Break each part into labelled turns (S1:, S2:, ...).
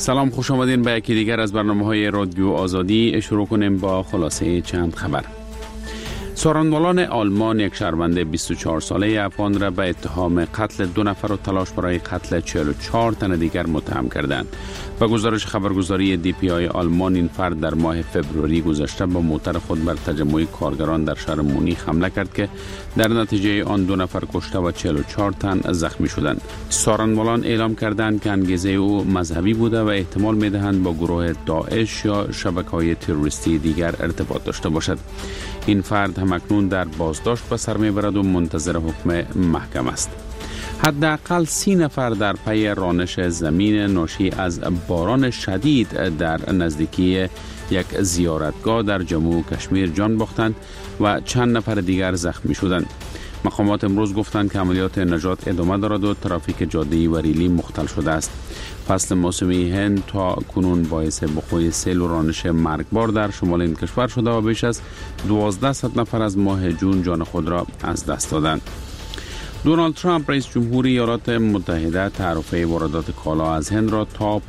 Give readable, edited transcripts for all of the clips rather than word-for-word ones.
S1: سلام، خوش آمدین به یکی دیگر از برنامه‌های رادیو آزادی. شروع کنیم با خلاصه چند خبر. سارنوالان آلمان یک شهروند 24 ساله افغان را به اتهام قتل 2 نفر و تلاش برای قتل 44 تن دیگر متهم کردند. به گزارش خبرگزاری DPI آلمان، این فرد در ماه فوریه گذشته با موتر خود بر تجمع کارگران در شهر مونیخ حمله کرد که در نتیجه آن 2 نفر کشته و 44 تن زخمی شدند. سارنوالان اعلام کردند که انگیزه او مذهبی بوده و احتمال می‌دهند با گروه داعش یا شبکه‌های تروریستی دیگر ارتباط داشته باشد. این فرد همکنون در بازداشت به سر میبرد و منتظر حکم محکم است. حداقل 30 نفر در پی رانش زمین ناشی از باران شدید در نزدیکی یک زیارتگاه در جموں و کشمیر جان باختند و چند نفر دیگر زخمی شدند. مقامات امروز گفتند که عملیات نجات ادامه دارد و ترافیک جاده‌ای و ریلی مختل شده است. فصل موسمی هند تا کنون باعث وقوع سیل و رانش مرگبار در شمال این کشور شده و بیش از 1200 نفر از ماه جون جان خود را از دست دادند. دونالد ترامپ رئیس جمهوری ایالات متحده تعرفه واردات کالا از هند را تا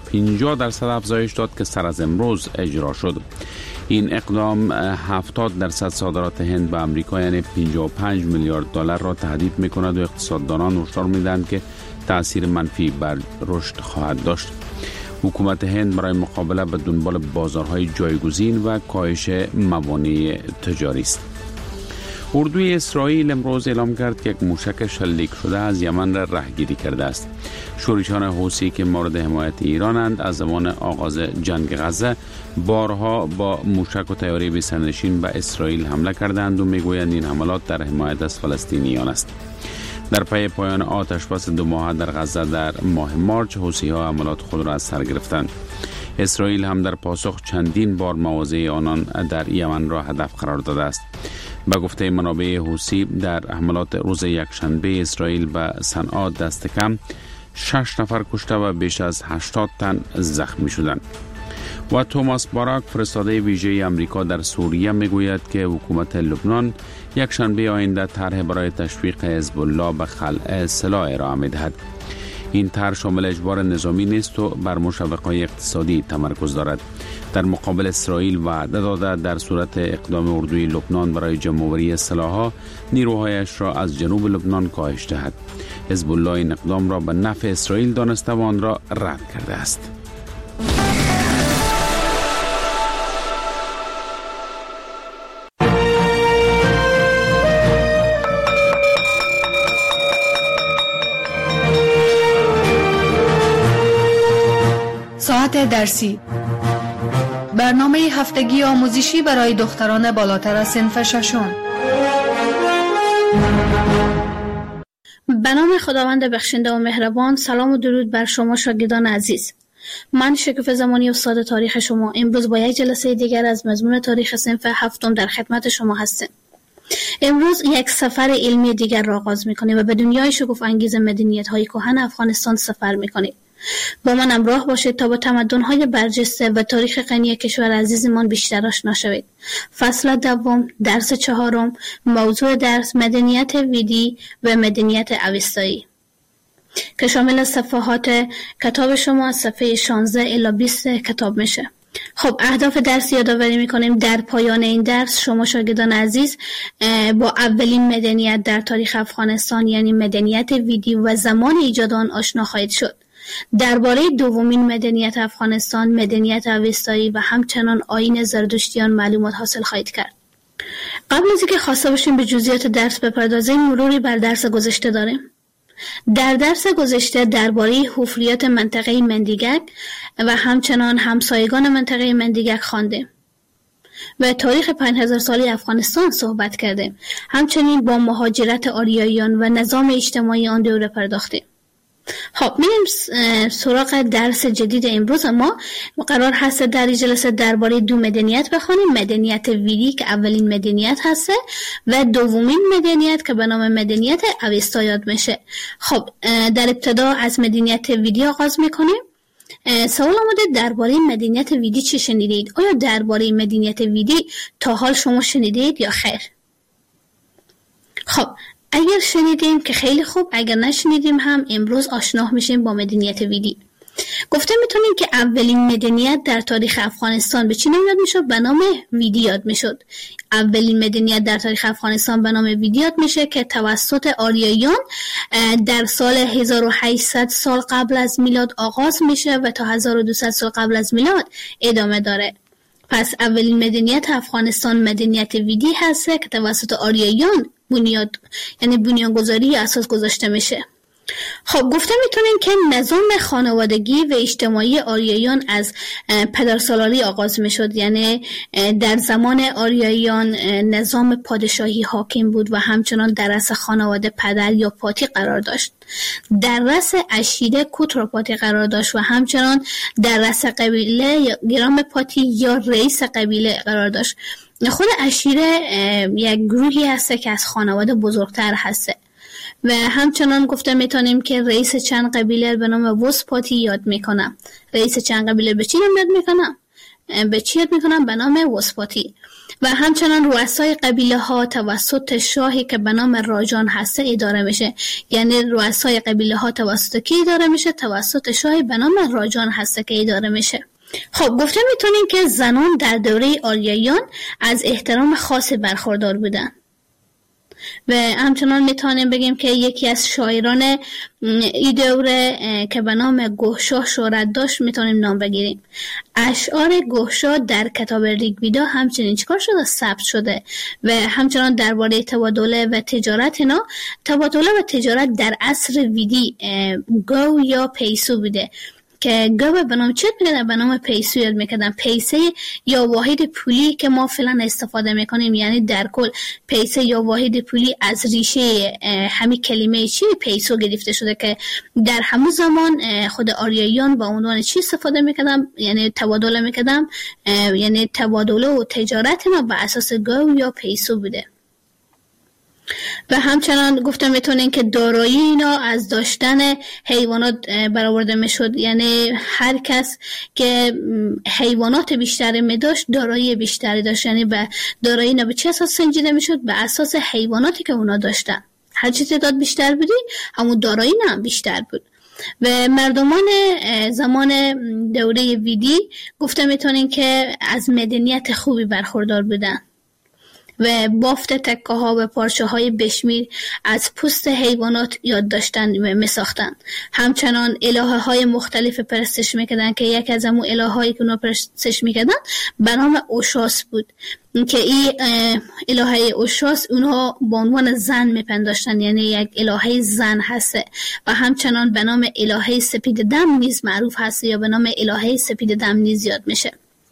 S1: 50% افزایش داد که سر از امروز اجرا شد. این اقدام 70% صادرات هند به آمریکا یعنی 55 میلیارد دلار را تهدید می‌کند و اقتصاددانان هشدار می‌دهند که تأثیر منفی بر رشد خواهد داشت. حکومت هند برای مقابله به دنبال بازارهای جایگزین و کاهش موانع تجاری است. اردوی اسرائیل امروز اعلام کرد که یک موشک شلیک شده از یمن را رهگیری کرده است. شورشیان حوثی که مورد حمایت ایرانند از زمان آغاز جنگ غزه بارها با موشک و طیاره بی سرنشین به اسرائیل حمله کردند و میگویند این حملات در حمایت از فلسطینیان است. در پی پایان آتش بس 2 ماهه در غزه در ماه مارچ، حوثی‌ها حملات خود را از سر گرفتند. اسرائیل هم در پاسخ چندین بار مواضع آنان در یمن را هدف قرار داده است. به گفته منابع حوثی در حملات روز یکشنبه اسرائیل به صنعا دست کم 6 نفر کشته و بیش از 80 تن زخمی شدند. و توماس باراک، فرستاده ویژه آمریکا در سوریه، میگوید که حکومت لبنان یک شنبه آینده طرح برای تشویق حزب الله به خلع سلاح ارائه می‌دهد. این طرح شامل اجبار نظامی نیست و بر مشوق‌های اقتصادی تمرکز دارد. در مقابل اسرائیل وعده داده در صورت اقدام اردوی لبنان برای جمع‌آوری سلاح‌ها نیروهایش را از جنوب لبنان کاهش دهد. حزب الله این اقدام را به نفع اسرائیل دانسته و آن را رد کرده است.
S2: ساعت درسی، برنامه هفتگی آموزشی برای دختران بالاتر از صنف 6.
S3: به نام خداوند بخشنده و مهربان. سلام و درود بر شما شاگردان عزیز. من شکوفه زمانی، استاد تاریخ شما، امروز با یک جلسه دیگر از مضمون تاریخ صنف 7 در خدمت شما هستم. امروز یک سفر علمی دیگر را آغاز می‌کنیم و به دنیای شگفت انگیز مدنیت‌های کهن افغانستان سفر می‌کنیم. با من همراه باشید تا با تمدن‌های برجسته و تاریخ غنی کشور عزیزمان بیشتر آشنا شوید. فصل دوم، درس 4، موضوع درس مدنیت ویدی و مدنیت اوستایی که شامل صفحات کتاب شما از صفحه 16 الی 20 کتاب میشه. خب، اهداف درس یادآوری میکنیم. در پایان این درس شما شاگردان عزیز با اولین مدنیت در تاریخ افغانستان یعنی مدنیت ویدی و زمان ایجاد آن آشنا خواهید شد. درباره دومین مدنیت افغانستان، مدنیت اوستایی و همچنان آیین زرتشتیان معلومات حاصل خواهید کرد. قبل از اینکه خواسته باشیم به جزئیات درس بپردازیم، مروری بر درس گذشته داریم. در درس گذشته درباره حفریات منطقه مندیگک و همچنان همسایگان منطقه مندیگک خواندیم و تاریخ 5000 سالی افغانستان صحبت کردیم. همچنین با مهاجرت آریاییان و نظام اجتماعی آن دوره پرداختیم. خب، میریم سراغ درس جدید امروز. ما قرار هست در این جلسه درباره 2 مدنیت بخونیم. مدنیت ویدی که اولین مدنیت هسته و دومین مدنیت که به نام مدنیت اوستا یاد میشه. خب، در ابتدا از مدنیت ویدی آغاز میکنیم. سوال آمده درباره مدنیت ویدی چی شنیدید؟ آیا درباره مدنیت ویدی تا حال شما شنیدید یا خیر؟ خب، اگر شنیدیم که خیلی خوب، اگر نشنیدیم هم امروز آشنا میشیم با مدنیت ویدی. گفته میتونیم که اولین مدنیت در تاریخ افغانستان به چی نام یاد میشد؟ به نام ویدی یاد میشد. اولین مدنیت در تاریخ افغانستان به نام ویدی یاد میشه که توسط آریاییان در سال 1800 سال قبل از میلاد آغاز میشه و تا 1200 سال قبل از میلاد ادامه داره. پس اولین مدنیت افغانستان مدنیت ویدی هسته که توسط آریاییان بنیانگذاری یا اساس گذاشته میشه. خب گفته میتونیم که نظام خانوادگی و اجتماعی آریاییان از پدرسالاری آغاز میشد. یعنی در زمان آریاییان نظام پادشاهی حاکم بود و همچنان در رأس خانواده پدر یا پاتی قرار داشت. در رأس عشیره کوتروپاتی قرار داشت و همچنان در رأس قبیله یا گرام پاتی یا رئیس قبیله قرار داشت. خود عشیره یک گروهی هسته که از خانواده بزرگتر هسته و همچنان گفته میتونیم که رئیس چند قبیله به نام وسپاتی یاد میکنم. رئیس چند قبیله به چی یاد میکنم؟ به نام وسپاتی. و همچنان رؤسای قبیله ها توسط شاهی که به نام راجان هسته اداره میشه. یعنی رؤسای قبیله ها توسط کی اداره میشه؟ توسط شاهی به نام راجان هسته که اداره میشه. خب گفته میتونیم که زنان در دوره آریاییان از احترام خاصی برخوردار بودن و همچنان میتونیم بگیم که یکی از شاعران این دوره که به نام گوشا شهرت داشت میتونیم نام بگیریم. اشعار گوشا در کتاب ریگویدا همچنین چیکار شده؟ ثبت شده و همچنان درباره تبادله و تجارت تبادله و تجارت در عصر ویدی گو یا پیسو بوده که گوه به نام چیت میگدن؟ به نام پیسو یاد میکردن. پیسه یا واحد پولی که ما فعلا استفاده میکنیم، یعنی در کل پیسه یا واحد پولی از ریشه همین کلمه چی پیسو گرفته شده که در همون زمان خود آریاییان با عنوان چی استفاده میکردن؟ یعنی تبادله میکردن، یعنی تبادله و تجارت ما بر اساس گو یا پیسو بوده. و همچنان گفتم میتونین که دارایی اینا از داشتن حیوانات برآورده میشد. یعنی هر کس که حیوانات بیشتری میداشت دارایی بیشتری داشت. یعنی به دارایی اینا به چه اساس سنجیده میشد؟ به اساس حیواناتی که اونا داشتن. هر چی تعداد بیشتر بودی همون دارایی هم بیشتر بود. و مردمان زمان دوره ویدی گفته میتونین که از مدنیت خوبی برخوردار بودن و بافت تکه ها و پارچه های بشمیر از پوست حیوانات یاد داشتن و می ساختن. همچنان الهه های مختلف پرستش میکردن که یک از امو الهه هایی که اونا پرستش میکردن به نام اوشاس بود که این الهه اوشاس اونها به عنوان زن میپنداشتن، یعنی یک الهه زن هسته و همچنان به نام الهه سپید دم نیز معروف هسته یا به نام الهه سپید دم نیز یاد میشه.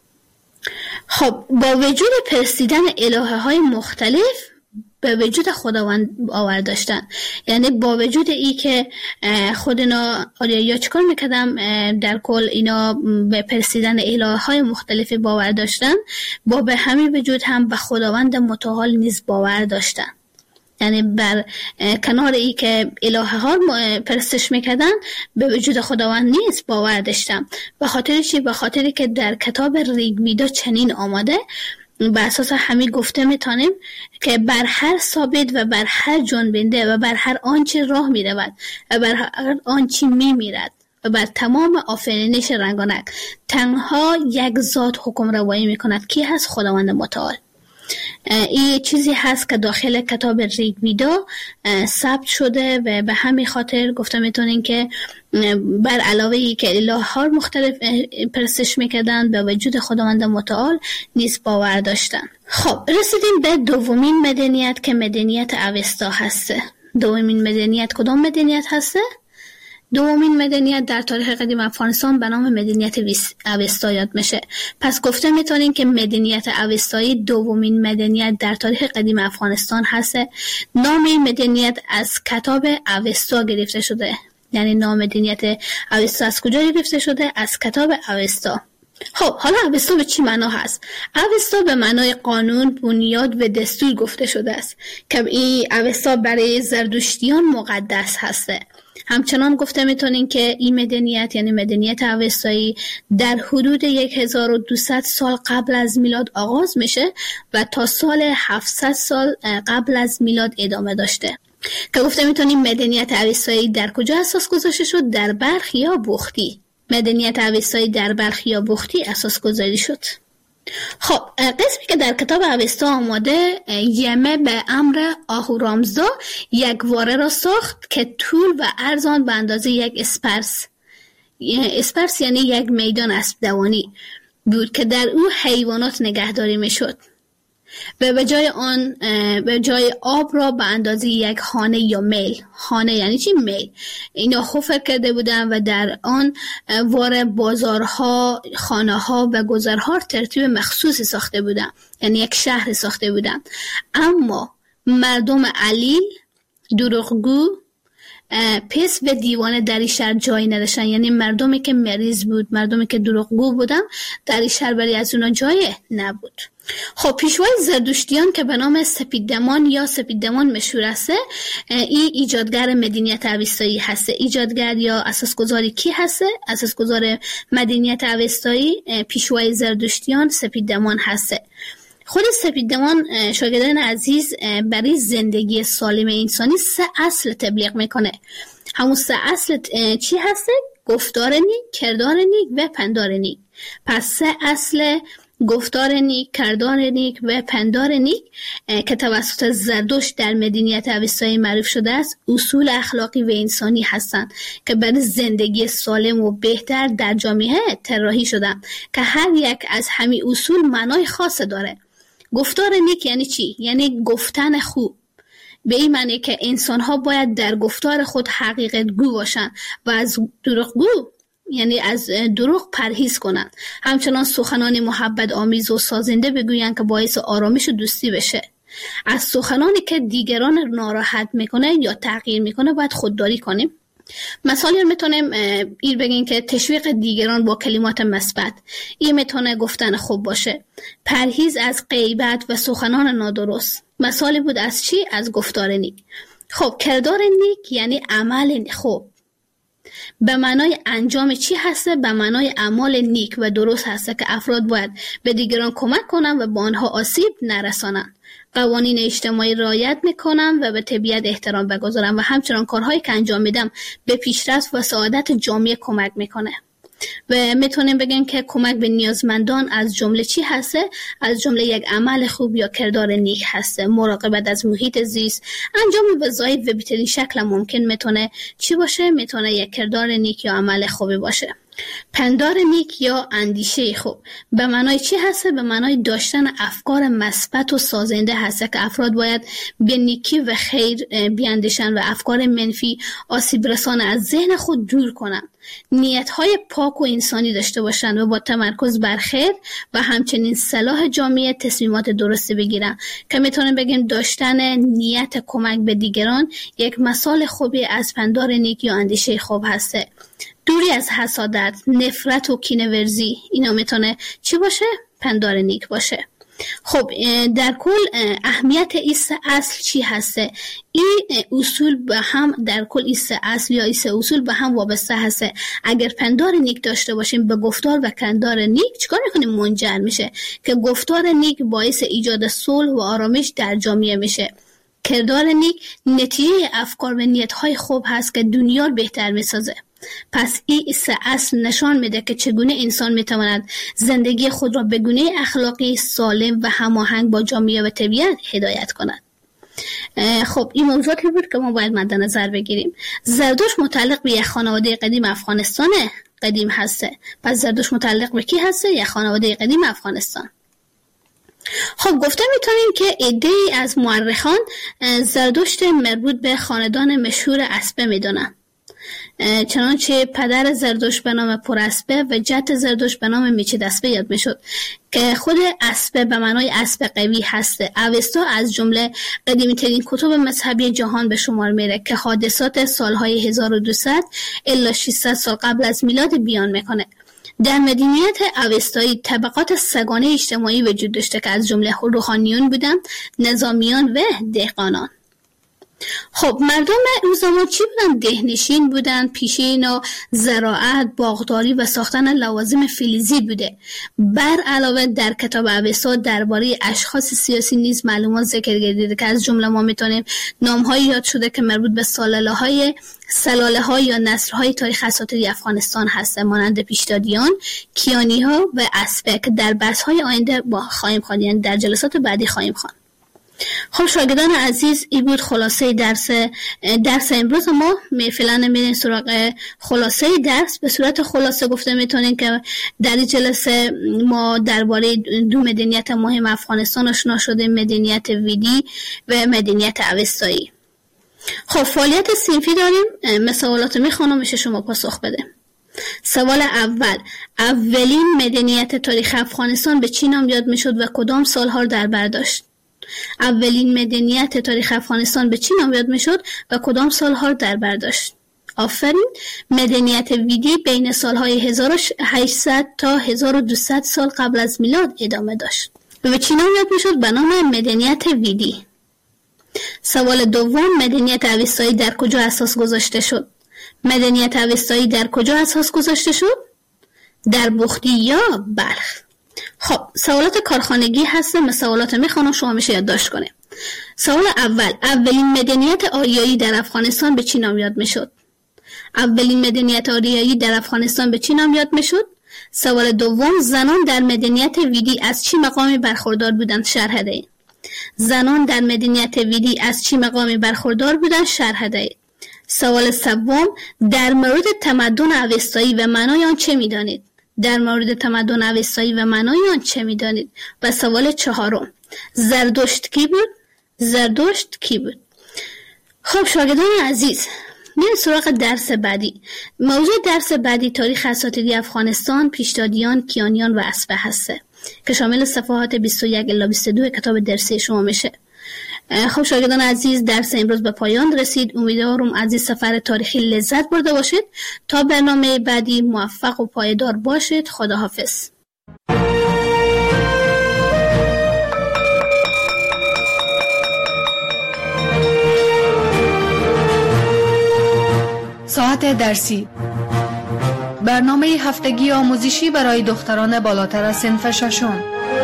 S3: خب با وجود پرستیدن الهه های مختلف به وجود خداوند باور داشتن، یعنی با وجود ای که خود اینا آریایی‌ها چیکار میکردن؟ در کل اینا به پرستیدن الهه های مختلف باور داشتن، با به همین وجود هم به خداوند متعال نیز باور داشتن. یعنی بر کنار ای که الهه ها پرستش میکردن به وجود خداوند نیست باور داشتن. به خاطر چی؟ به خاطری که در کتاب ریگویدا چنین آمده، به اساس همین گفته میتونیم که بر هر ثابت و بر هر جنبنده و بر هر آنچه راه میرود و بر هر آنچه میمیرد و بر تمام آفرینش رنگانک تنها یک ذات حکم روایی میکند. کی هست؟ خداوند متعال. این چیزی هست که داخل کتاب ریگویدا ثبت شده و به همین خاطر گفته میتونین که بر علاوه ای که الهه ها مختلف پرستش میکردن به وجود خداوند متعال نیز باور داشتن. خب رسیدیم به دومین مدنیت که مدنیت اوستا هسته. دومین مدنیت کدام مدنیت هسته؟ دومین مدنیت در تاریخ قدیم افغانستان به نام مدنیت اوستا یاد میشه. پس گفته میتونین که مدنیت اوستایی دومین مدنیت در تاریخ قدیم افغانستان هسته. نام این مدنیت از کتاب اوستا گرفته شده. یعنی نام مدنیت اوستا از کجا گرفته شده؟ از کتاب اوستا. خب حالا اوستا به چی معنا هست؟ اوستا به معنای قانون، بنیاد و دستور گفته شده است که این اوستا برای زردشتیان مقدس هسته. همچنان گفته میتونین که این مدنیت یعنی مدنیت اوستایی در حدود 1200 سال قبل از میلاد آغاز میشه و تا سال 700 سال قبل از میلاد ادامه داشته. که گفته میتونین مدنیت اوستایی در کجا اساس گذاشته شد؟ در بلخ یا بختی. مدنیت اوستایی در بلخ یا بختی اساس گذاری شد. خب قسمی که در کتاب اوستا آماده، یمه به امر آهورامزدا یک واره را ساخت که طول و عرض آن به اندازه یک اسپرس یعنی یک میدان اسب دوانی بود که در او حیوانات نگهداری می شد و به جای آب را به اندازه یک خانه یا میل، خانه یعنی چی؟ میل، اینا حفر کرده بودن و در آن واره بازارها، خانه ها و گذرها ترتیب مخصوصی ساخته بودن، یعنی یک شهر ساخته بودن. اما مردم علیل، دروغگو، پس و دیوانه در این شهر جایی نداشتن، یعنی مردمی که مریض بود، مردمی که دروغگو بودن در این شهر برای از اونا جایی نبود. خب پیشوای زردشتیان که به نام سپیددمان یا سپیددمان مشهور است، این ایجادگر مدنیت اوستایی هست. ایجادگر یا اساسگذاری کی هست؟ اساسگذار مدنیت اوستایی پیشوای زردشتیان سپیددمان هست. خود سپیددمان شاگردان عزیز برای زندگی سالم انسانی 3 اصل تبلیغ میکنه. همون 3 اصل چی هست؟ گفتار نیک، کردار نیک و پندار نیک. پس 3 اصل گفتار نیک، کردار نیک و پندار نیک که توسط زردشت در مدنیت اوستایی معروف شده است، اصول اخلاقی و انسانی هستند که برای زندگی سالم و بهتر در جامعه طراحی شدند که هر یک از همین اصول معنای خاص داره. گفتار نیک یعنی چی؟ یعنی گفتن خوب. به این معنی که انسان‌ها باید در گفتار خود حقیقت گو باشند و از دروغگو یعنی از دروغ پرهیز کنند. همچنان سخنان محبت آمیز و سازنده بگویند که باعث آرامش و دوستی بشه. از سخنانی که دیگران ناراحت میکنه یا تغییر میکنه باید خودداری کنیم. مثالی میتونیم این بگیم که تشویق دیگران با کلمات مثبت، این میتونه گفتن خوب باشه. پرهیز از غیبت و سخنان نادرست مثالی بود از چی؟ از گفتار نیک. خب کردار نیک یعنی عمل خوب. به معنای انجام چی هسته؟ به معنای اعمال نیک و درست هسته که افراد باید به دیگران کمک کنن و به آنها آسیب نرسانن. قوانین اجتماعی رعایت میکنم و به طبیعت احترام بگذارم و همچنان کارهایی که انجام میدم به پیشرفت و سعادت جامعه کمک میکنه. و میتونیم بگیم که کمک به نیازمندان از جمله چی هسته؟ از جمله یک عمل خوب یا کردار نیک هسته. مراقبت از محیط زیست، انجام وظایف و بهترین شکل ممکن میتونه چی باشه؟ میتونه یک کردار نیک یا عمل خوبی باشه. پندار نیک یا اندیشه خوب به معنای چی هسته؟ به معنای داشتن افکار مثبت و سازنده هسته که افراد باید به نیکی و خیر بیاندیشن و افکار منفی آسیب رسان از ذهن خود دور کنن. نیت‌های پاک و انسانی داشته باشن و با تمرکز بر خیر و همچنین صلاح جامعه تصمیمات درستی بگیرن که میتونیم بگیم داشتن نیت کمک به دیگران یک مثال خوبی از پندار نیک یا اندیشه خوب هسته. دوری از حسادت، نفرت و کینه‌ورزی، اینا میتونه چی باشه؟ پندار نیک باشه. خب در کل اهمیت این 3 اصل چی هسته؟ این اصول به هم در کل این 3 اصل یا این 3 اصول به هم وابسته هسته. اگر پندار نیک داشته باشیم به گفتار و کردار نیک چیکار میکنیم؟ منجر میشه که گفتار نیک باعث ایجاد صلح و آرامش در جامعه میشه. کردار نیک نتیجه افکار و نیت‌های خوب هست که دنیا رو بهتر میسازه. پس این 3 اصل نشان میده که چگونه انسان میتواند زندگی خود را به گونه اخلاقی سالم و هماهنگ با جامعه و طبیعت هدایت کند. خب این موضوعاتی بود که ما باید مد نظر بگیریم. زردشت متعلق به یک خانواده قدیم افغانستان قدیم هسته. پس زردشت متعلق به کی هسته؟ یک خانواده قدیم افغانستان. خب گفته میتونیم که عده‌ای از مورخان زردشت مربوط به خاندان مشهور اسبه میدونن. چنانچه پدر زردشت به نام پراسبه و جد زردشت به نام میچداسبه یاد میشد که خود اسبه به معنای اسب قوی هسته. اوستا از جمله قدیمی ترین کتب مذهبی جهان به شمار میره که حادثات سالهای 1200 الی 600 سال قبل از میلاد بیان میکنه. در مدنیت اوستایی طبقات سگانه اجتماعی وجود داشته که از جمله روحانیون بودند، نظامیان و دهقانان. خب مردم اون زمان چی بودن؟ دهنشین بودن، پیشین و زراعت، باغداری و ساختن لوازم فلزی بوده. بر علاوه در کتاب اوستا درباره اشخاص سیاسی نیز معلومات ذکر گردیده که از جمله ما میتونیم نام‌هایی یاد شده که مربوط به سلاله‌ها یا نسل‌های تاریخ اساطیری افغانستان هست، مانند پیشدادیان، کیانی‌ها و اسپک. در بحث‌های آینده خواهیم خواند، یعنی در جلسات بعدی خواهیم خواند. خب شاگردان عزیز، این بود خلاصه درس امروز ما. فعلا میریم سراغ خلاصه درس. به صورت خلاصه گفته میتونیم که در این جلسه ما درباره دو مدنیت مهم افغانستان آشنا شدیم، مدنیت ویدی و مدنیت اوستایی. خب فعالیت صنفی داریم. مسئولات میخوانم میشه شما پاسخ بده. سوال اول: اولین مدنیت تاریخ افغانستان به چی نام یاد میشد و کدام سالها در بر داشت؟ اولین مدنیت تاریخ افغانستان به چی نام یاد میشد و کدام سالها در بر داشت؟ آفرین. مدنیت ویدی بین سالهای 1800 تا 1200 سال قبل از میلاد ادامه داشت و به چی نام یاد میشد؟ به نام مدنیت ویدی. سوال دوم: مدنیت اوستایی در کجا اساس گذاشته شد؟ مدنیت اوستایی در کجا اساس گذاشته شد؟ در بختی یا بلخ؟ خب سوالات کارخانگی هستم، سوالات میخوانم شما میشه یادداشت کنه. سوال اول: اولین مدنیت آریایی در افغانستان به چی نام یاد میشد؟ اولین مدنیت آریایی در افغانستان به چی نام یاد میشد؟ سوال دوم: زنان در مدنیت ویدی از چی مقامی برخوردار بودند؟ شرح دهید. زنان در مدنیت ویدی از چی مقامی برخوردار بودند؟ شرح دهید. سوال سوم: در مورد تمدن اوستایی و معنای آن چه میدانید؟ در مورد تمدن اوستایی و معنای آن چه میدانید؟ و سوال چهارم: زردشت کی بود؟ زردشت کی بود؟ خب شاگردان عزیز، میریم سراغ درس بعدی. موضوع درس بعدی تاریخ اساطیری افغانستان، پیشدادیان، کیانیان و اسبه هسته که شامل صفحات 21 الی 22 کتاب درسی شما میشه. خب شاگردان عزیز، درس امروز به پایان رسید. امیدوارم از این سفر تاریخی لذت برده باشید. تا برنامه بعدی موفق و پایدار باشید. خداحافظ.
S2: ساعت درسی، برنامه هفتگی آموزشی برای دختران بالاتر از صنف ششم.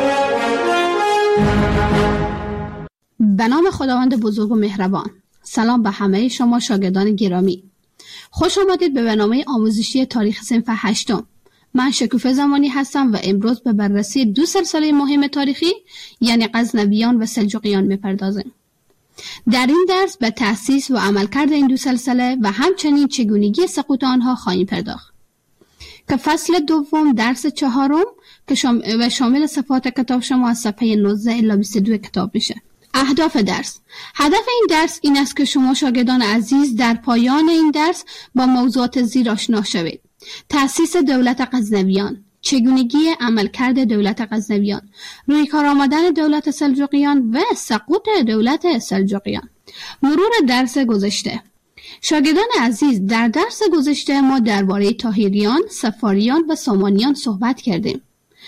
S3: به نام خداوند بزرگ و مهربان. سلام به همه شما شاگردان گرامی. خوش آمدید به برنامه آموزشی تاریخ صنف هشتم. من شکوفه زمانی هستم و امروز به بررسی دو سلسله مهم تاریخی یعنی غزنویان و سلجوقیان میپردازیم. در این درس به تأسیس و عملکرد این دو سلسله و همچنین چگونگی سقوط آنها خواهیم پرداخت. که فصل دوم درس چهارم که شامل صفحات کتاب شما از صفحه 19 الی 22 کتاب میشه. اهداف درس: هدف این درس این است که شما شاگردان عزیز در پایان این درس با موضوعات زیر آشنا شوید: تأسیس دولت غزنویان، چگونگی عملکرد دولت غزنویان، روی کار آمدن دولت سلجوقیان و سقوط دولت سلجوقیان. مرور درس گذشته. شاگردان عزیز، در درس گذشته ما درباره طاهریان، صفاریان و سامانیان صحبت کردیم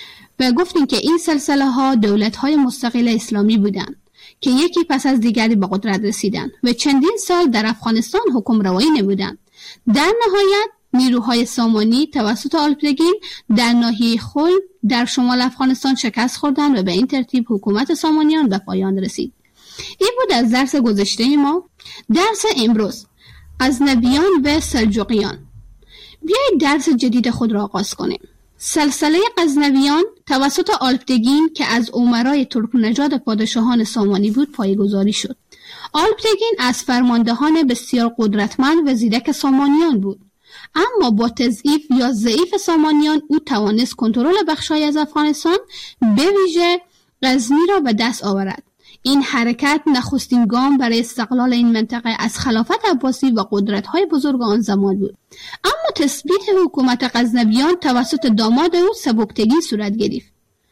S3: و گفتیم که این سلسله ها دولت های مستقل اسلامی بودند که یکی پس از دیگری به قدرت رسیدند و چندین سال در افغانستان حکم روایی نمودند. در نهایت نیروهای سامانی توسط آلپتگین در ناحیه خل در شمال افغانستان شکست خوردند و به این ترتیب حکومت سامانیان به پایان رسید. این بود از درس گذشته ما. درس امروز: غزنویان و سلجوقیان. بیایید درس جدید خود را آغاز کنیم. سلسله غزنویان توسط آلپتگین که از امرای ترک نژاد پادشاهان سامانی بود پایه‌گذاری شد. آلپتگین از فرماندهان بسیار قدرتمند و زیرک سامانیان بود، اما با تضعیف یا ضعیف سامانیان او توانست کنترل بخش‌هایی از افغانستان به ویژه غزنی را به دست آورد. این حرکت نخستین گام برای استقلال این منطقه از خلافت عباسی و قدرت‌های بزرگ آن زمان بود. اما تثبیت حکومت غزنویان توسط داماد او سبکتگین صورت گرفت.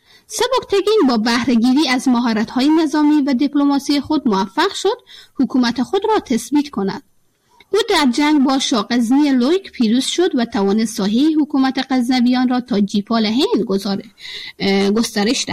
S3: سبکتگین با بهره‌گیری از مهارت‌های نظامی و دیپلماسی خود موفق شد حکومت خود را تثبیت کند. او در جنگ با شاغزنی لویک پیروز شد و توانست ساحه حکومت غزنویان را تا جیپال هند گسترش دهد.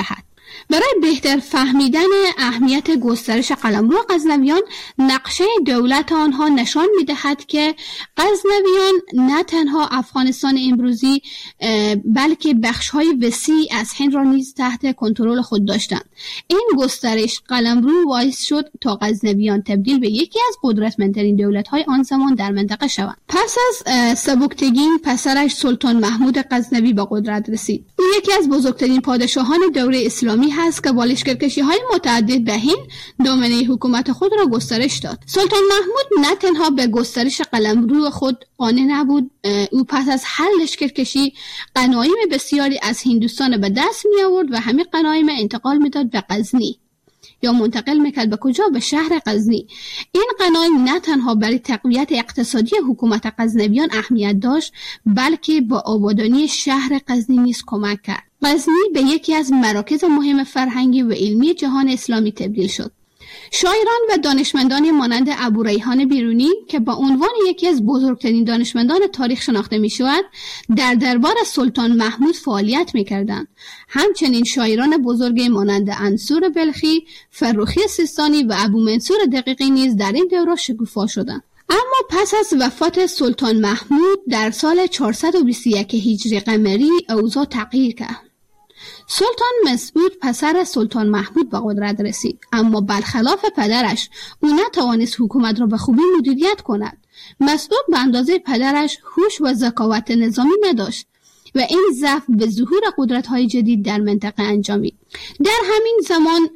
S3: برای بهتر فهمیدن اهمیت گسترش قلمرو غزنویان، نقشه دولت آنها نشان می‌دهد که غزنویان نه تنها افغانستان امروزی بلکه بخش‌های وسیع از هند را نیز تحت کنترل خود داشتند. این گسترش قلمرو باعث شد تا غزنویان تبدیل به یکی از قدرتمندترین دولت‌های آن زمان در منطقه شوند. پس از سبکتگین پسرش سلطان محمود غزنوی به قدرت رسید. او یکی از بزرگترین پادشاهان دوره اسلامی هست که با لشکرکشی‌های متعدد به هند دامنه حکومت خود را گسترش داد. سلطان محمود نه تنها به گسترش قلمرو خود قانع نبود، او پس از هر لشکرکشی غنایم بسیاری از هندوستان به دست می آورد و همین غنایم انتقال میداد به غزنی یا منتقل میکرد به کجا؟ به شهر غزنی. این غنایم نه تنها برای تقویت اقتصادی حکومت غزنویان اهمیت داشت، بلکه با آبادانی شهر غزنی نیز کمک کرد. غزنی به یکی از مراکز مهم فرهنگی و علمی جهان اسلامی تبدیل شد. شاعران و دانشمندان مانند ابوریحان بیرونی که با عنوان یکی از بزرگترین دانشمندان تاریخ شناخته می شود، در دربار سلطان محمود فعالیت می کردند. همچنین شاعران بزرگ مانند انصور بلخی، فرخی سیستانی و ابو منصور دقیقی نیز در این دوره شکوفا شدند. اما پس از وفات سلطان محمود در سال 421 هجری قمری اوضاع تغییر کرد. سلطان مسعود پسر سلطان محمود به قدرت رسید، اما برخلاف پدرش او نتوانست حکومت را به خوبی مدیریت کند. مسعود به اندازه پدرش هوش و ذکاوت نظامی نداشت و این ضعف به ظهور قدرت‌های جدید در منطقه انجامید. در همین زمان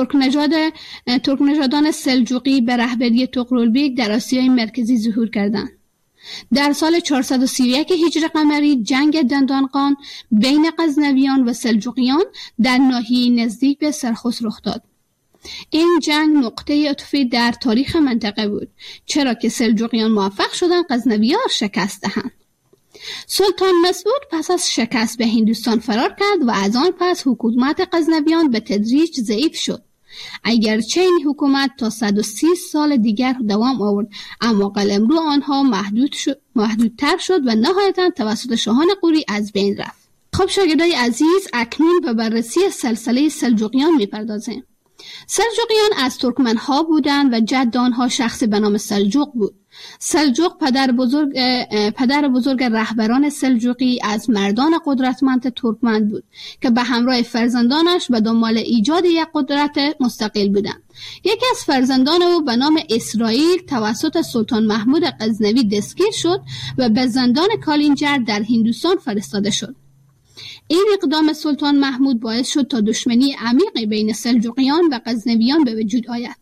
S3: ترک‌نژادان سلجوقی به رهبری طغرلبیک در آسیای مرکزی ظهور کردند. در سال 431 هجری قمری جنگ دندانقان بین غزنویان و سلجوقیان در ناحیه نزدیک به سرخس رخ داد. این جنگ نقطه عطفی در تاریخ منطقه بود، چرا که سلجوقیان موفق شدند غزنویان را شکست دهند. سلطان مسعود پس از شکست به هندوستان فرار کرد و از آن پس حکومت غزنویان به تدریج ضعیف شد. اگرچه این حکومت تا 130 سال دیگر دوام آورد، اما قلمرو آنها محدودتر شد و نهایتاً توسط شاهان غوری از بین رفت. خب شاگردای عزیز، اکنون به بررسی سلسله سلجوقیان میپردازیم. سلجوقیان از ترکمنها بودند و جد آنها شخصی به نام سلجوق بود. سلجوق پدر بزرگ رهبران سلجوقی از مردان قدرتمند ترکمن بود که به همراه فرزندانش به دنبال ایجاد یک قدرت مستقل بودند. یکی از فرزندان او به نام اسرائیل توسط سلطان محمود غزنوی دستگیر شد و به زندان کالینجر در هندوستان فرستاده شد. این اقدام سلطان محمود باعث شد تا دشمنی عمیقی بین سلجوقیان و غزنویان به وجود آید.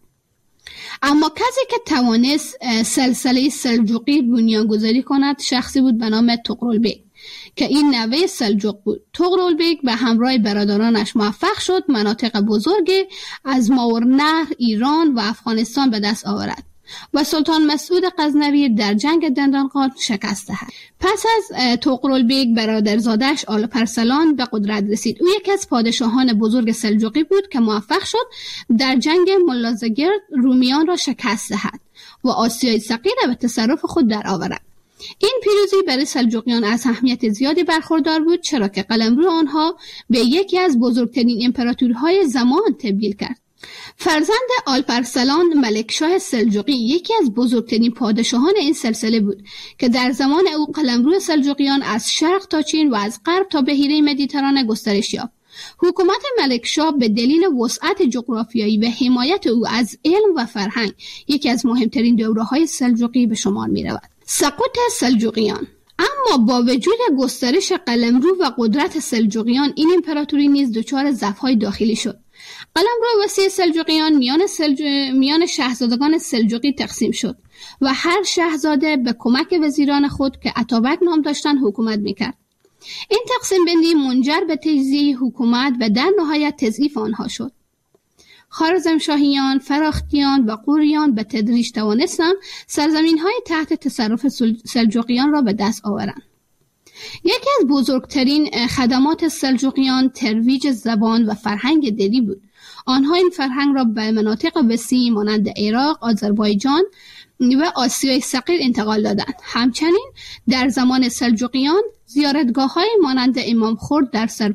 S3: اما کسی که توانست سلسله سلجوقی بنیانگذاری کند شخصی بود به نام طغرلبیک که این نوه سلجوق بود. طغرلبیک به همراه برادرانش موفق شد مناطق بزرگی از ماورالنهر، ایران و افغانستان به دست آورد و سلطان مسعود غزنوی در جنگ دندانقان شکست دهد. پس از طغرلبیک برادرزادش آلپرسلان به قدرت رسید. او یکی از پادشاهان بزرگ سلجوقی بود که موفق شد در جنگ ملازگرد رومیان را شکست دهد و آسیای صغیر را به تصرف خود در آورد. این پیروزی برای سلجوقیان از اهمیت زیادی برخوردار بود، چرا که قلمرو آنها به یکی از بزرگترین امپراتوری‌های زمان تبدیل کرد. فرزند آلپرسلان ملکشاه سلجوقی یکی از بزرگترین پادشاهان این سلسله بود که در زمان او قلمرو سلجوقیان از شرق تا چین و از غرب تا بحیره مدیترانه گسترش یافت. حکومت ملکشاه به دلیل وسعت جغرافیایی و حمایت او از علم و فرهنگ یکی از مهمترین دوره‌های سلجوقی به شمار می‌رود. سقوط سلجوقیان. اما با وجود گسترش قلمرو و قدرت سلجوقیان، این امپراتوری نیز دچار ضعف‌های داخلی شد. قلمرو وسیع سلجوقیان میان شاهزادگان سلجوقی تقسیم شد و هر شاهزاده به کمک وزیران خود که اتابک نام داشتند حکومت میکرد. این تقسیم بندی منجر به تجزیه حکومت و در نهایت تضعیف آنها شد. خوارزمشاهیان، فراختیان و غوریان به تدریج توانستند سرزمین‌های تحت تصرف سلجوقیان را به دست آورند. یکی از بزرگترین خدمات سلجوقیان ترویج زبان و فرهنگ دری بود.
S4: آنها این فرهنگ را به مناطق وسیعی مانند عراق، آذربایجان و آسیای صغیر انتقال دادند. همچنین در زمان سلجوقیان زیارتگاه‌های مانند امام خورد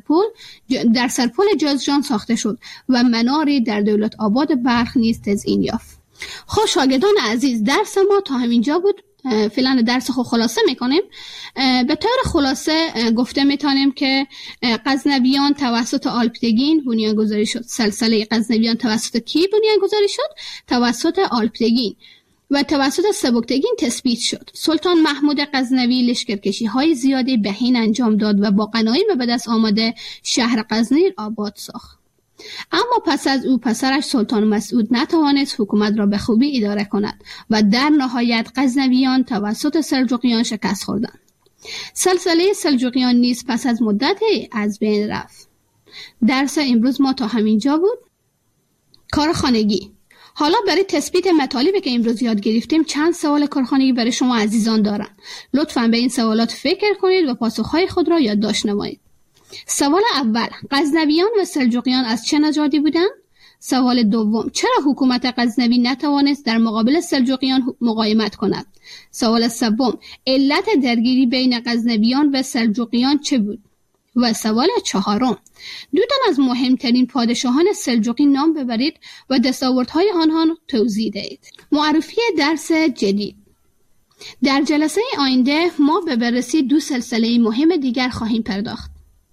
S4: در سرپل جازجان ساخته شد و مناری در دولت آباد بلخ نیز تزیین یافت. خب شاگردان عزیز، درس ما تا همینجا بود. فعلا درس خود خلاصه میکنیم. به طور خلاصه گفته میتونیم که غزنویان توسط آلپتگین بنیانگذاری شد. سلسله غزنویان توسط کی بنیانگذاری شد؟ توسط آلپتگین و توسط سبکتگین تثبیت شد. سلطان محمود غزنوی لشکرکشی‌های زیادی به هند انجام داد و با غنایم به دست آمده شهر غزنی آباد ساخت. اما پس از او پسرش سلطان مسعود نتوانست حکومت را به خوبی اداره کند و در نهایت غزنویان توسط سلجوقیان شکست خوردند. سلسله سلجوقیان نیز پس از مدتی از بین رفت. درس امروز ما تا همینجا بود. کارخانگی. حالا برای تثبیت مطالبی که امروز یاد گرفتیم چند سوال کارخانگی برای شما عزیزان دارم. لطفاً به این سوالات فکر کنید و پاسخهای خود را یادداشت نمایید. سوال اول: غزنویان و سلجوقیان از چه نژادی بودند؟ سوال دوم: چرا حکومت غزنوی نتوانست در مقابل سلجوقیان مقاومت کند؟ سوال سوم: علت درگیری بین غزنویان و سلجوقیان چه بود؟ و سوال چهارم: دو تن از مهمترین پادشاهان سلجوقی نام ببرید و دستاوردهای آنها توضیح دهید. معرفی درس جدید. در جلسه آینده ما به بررسی دو سلسله مهم دیگر خواهیم پرداخت: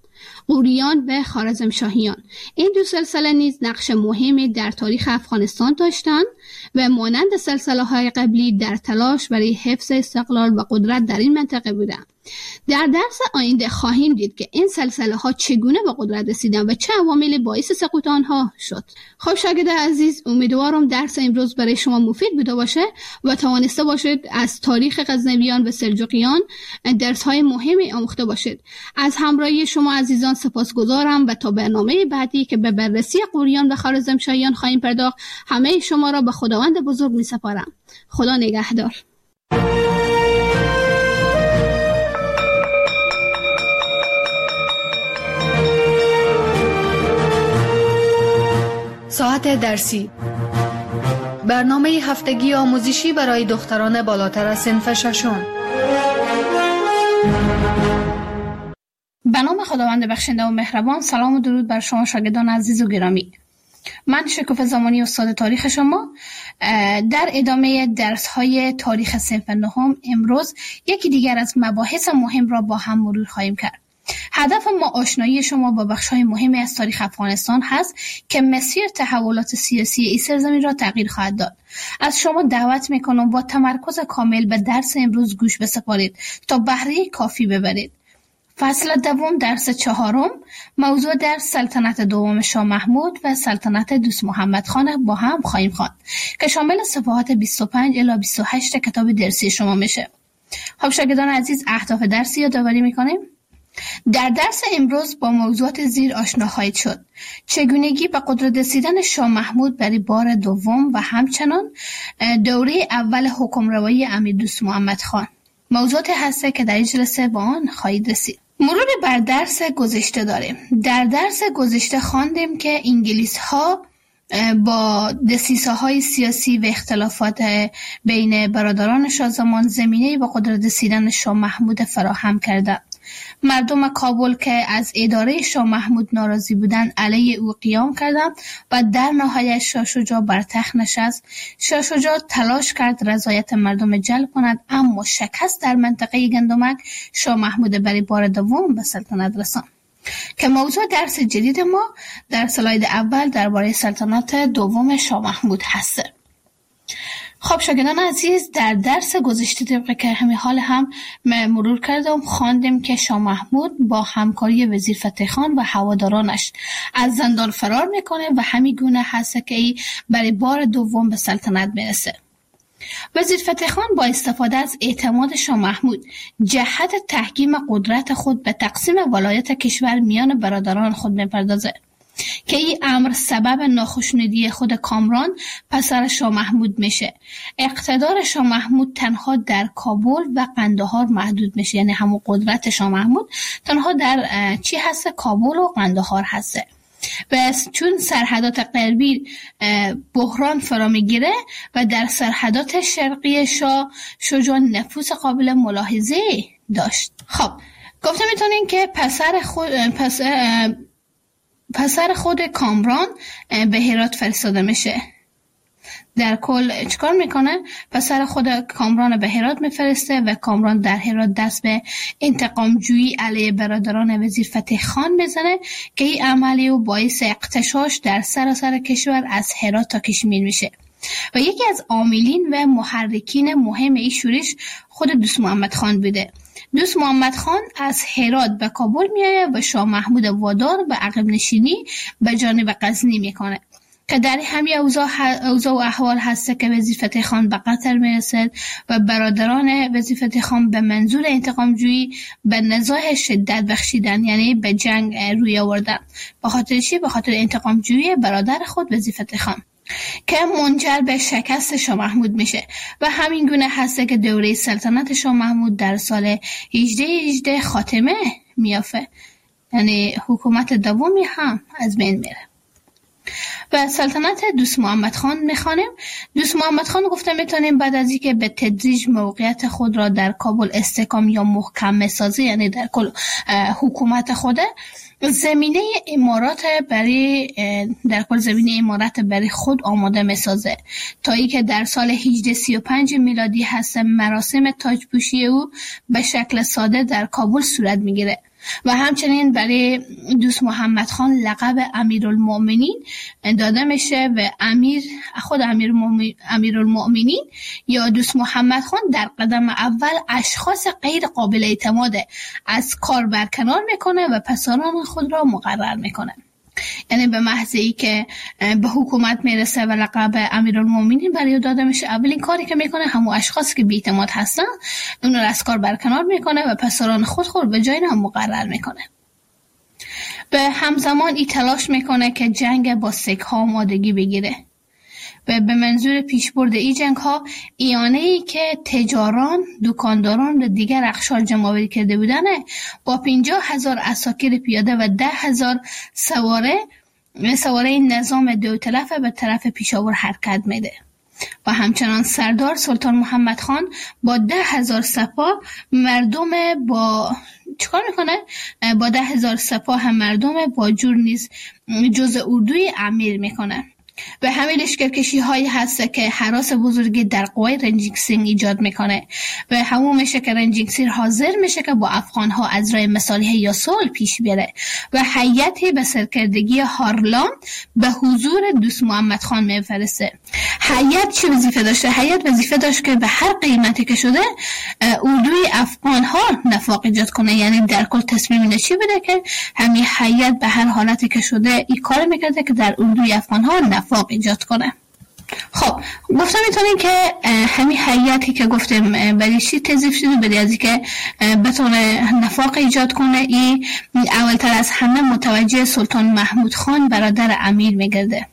S4: غوریان و خوارزمشاهیان. این دو سلسله نیز نقش مهمی در تاریخ افغانستان داشتند و مانند سلسله‌های قبلی در تلاش برای حفظ استقلال و قدرت در این منطقه بودند. در درس آینده خواهیم دید که این سلسله‌ها چگونه به قدرت رسیدند و چه عواملی باعث سقوط آنها شد. خب شاگردان عزیز، امیدوارم درس امروز برای شما مفید بوده باشه و توانسته باشید از تاریخ غزنویان و سلجوقیان درس‌های مهمی آموخته باشید. از همراهی شما عزیزان سپاسگزارم و تا برنامه بعدی که به بررسی غوریان و خوارزمشاهیان خواهیم پرداخت، همه شما را به خداوند بزرگ می‌سپارم. خدا نگهدار.
S2: ساعت درسی، برنامه هفتگی آموزشی برای دختران بالاتر از صنف ششم.
S3: به نام خداوند بخشنده و مهربان. سلام و درود بر شما شاگردان عزیز و گرامی. من شکوفه زمانی استاد تاریخ شما. در ادامه درس‌های تاریخ صنف نهم امروز یکی دیگر از مباحث مهم را با هم مرور خواهیم کرد. هدف ما آشنایی شما با بخش‌های مهمی از تاریخ افغانستان هست که مسیر تحولات سیاسی این سرزمین را تغییر خواهد داد. از شما دعوت می‌کنم با تمرکز کامل به درس امروز گوش بسپارید تا بهره کافی ببرید. فصل دوم درس چهارم موضوع در سلطنت دوم شاه محمود و سلطنت دوست محمد خان با هم خواهیم خواند که شامل صفحات 25 الی 28 کتاب درسی شما میشه. خب شاگردان عزیز، اهداف درسی یادآوری می‌کنیم. در درس امروز با موضوعات زیر آشنا خواهید شد: چگونگی به قدرت رسیدن شاه محمود برای بار دوم و همچنان دوره اول حکمروایی امیر دوست محمد خان. موضوعاتی هست که در این جلسه با آن خواهید رسید. مرور بر درس گذشته داریم. در درس گذشته خواندیم که انگلیس ها با دسیسه‌های سیاسی و اختلافات بین برادران شاه زمان زمینه‌ای به قدرت رسیدن شاه محمود فراهم کردند. مردم کابل که از اداره شاه محمود ناراضی بودند علیه او قیام کردند و در نهایت شاه شجاع بر تخت نشست. شاه شجاع تلاش کرد رضایت مردم جلب کند، اما شکست در منطقه گندمک شاه محمود برای بار دوم به سلطنت رساند که موضوع درس جدید ما در اسلاید اول درباره سلطنت دوم شاه محمود هست. خب شاگردان عزیز، در درس گذشته طبق که همین حال هم مرور کردم خواندیم که شاه محمود با همکاری وزیر فتح خان و هوادارانش از زندان فرار میکنه و همین گونه هست که ای برای بار دوم به سلطنت برسه. وزیر فتح خان با استفاده از اعتماد شاه محمود جهت تحکیم قدرت خود به تقسیم ولایت کشور میان برادران خود میپردازه که این امر سبب ناخشنودی خود کامران پسر شاه محمود میشه. اقتدار شاه محمود تنها در کابل و قندهار محدود میشه، یعنی همون قدرت شاه محمود تنها در چی هست؟ کابل و قندهار هست.
S4: و چون سرحدات غربی بحران فرا میگیره و در سرحدات شرقی شجاع نفوذ قابل ملاحظه داشت. خب گفته میتونین که پسر خود کامران به هرات فرستاده میشه. در کل چیکار میکنه؟ پسر خود کامران به هرات میفرسته و کامران در هرات دست به انتقام جویی علیه برادران وزیر فتح خان میزنه که این عملی و باعث اغتشاش در سراسر کشور از هرات تا کشمیر میشه. و یکی از عاملین و محرکین مهم این شورش خود دوست محمد خان بوده. دوست محمد خان از هرات به کابل میایه و شاه محمود وادار به عقب نشینی به جانب غزنی میکنه که در همین اوضاع و احوال هسته که وزیر فتح خان به قطر میرسد و برادران وزیر فتح خان به منظور انتقام جویی به نزاع شدت بخشیدن، یعنی به جنگ روی آوردن. به خاطر چی؟ به خاطر انتقام جویی برادر خود وزیر فتح خان که منجر به شکست شاه محمود میشه و همین گونه هسته که دوره سلطنت شاه محمود در سال 1818 خاتمه میافته، یعنی حکومت دومی هم از بین میره. و سلطنت دوست محمد خان میخوانیم. دوست محمد خان گفته میتونیم بعد از اینکه به تدریج موقعیت خود را در کابل استحکام یا محکم میسازه، یعنی در کل حکومت خوده، زمینه امارات برای خود آماده میسازه تا اینکه در سال 1835 میلادی هست مراسم تاجپوشی او به شکل ساده در کابل صورت میگیره و همچنین برای دوست محمد خان لقب امیرالمؤمنین داده میشه و خود امیرالمؤمنین یا دوست محمد خان در قدم اول اشخاص غیر قابل اعتماد از کار برکنار میکنه و پسران خود را مقرر میکنه. یعنی به محض ای که به حکومت میرسه و لقب امیرالمؤمنین برای داده میشه، اولین کاری که میکنه همون اشخاصی که بی‌اعتماد هستن اون رو از کار برکنار میکنه و پسران خود به جای هم مقرر میکنه. به همزمان ای تلاش میکنه که جنگ با سکه ها آمادگی بگیره و به منظور پیشبرد این جنگ ها ایانه‌ای که تجاران، دکانداران و دیگر اقشار جمع‌آوری کرده بودند با 50,000 عساکر پیاده و 10,000 سواره نظام دوطلف به طرف پیشاور حرکت میده و همچنان سردار سلطان محمد خان با 10,000 سپاه چیکار میکنه؟ با 10,000 سپاه مردم با جور نیز جز اردوی امیر میکنه. و همین لشکرکشی هایی هست که هراس بزرگی در قوای رنجیت سینگ ایجاد میکنه و همون میشه که رنجیت سینگ حاضر میشه که با افغان ها از راه مصالحه یا صلح پیش بره و هیئتی به سرکردگی هارلام به حضور دوست محمد خان میفرسته. هیئت چه وظیفه داشته؟ هیئت وظیفه داشت که به هر قیمتی که شده اردوی افغان ها نفاق ایجاد کنه، یعنی در کل تصمیم نشی بده که همین هیئت به هر حالتی که شده این کار میکرده که در اردوی افغان ها نفاق ایجاد کنه. خب گفتم میتونیم که همین هیئتی که گفتیم برای چی تضیف شده، برای از اینکه بتونه نفاق ایجاد کنه، این اولتر از همه متوجه سلطان محمود خان برادر امیر میگرده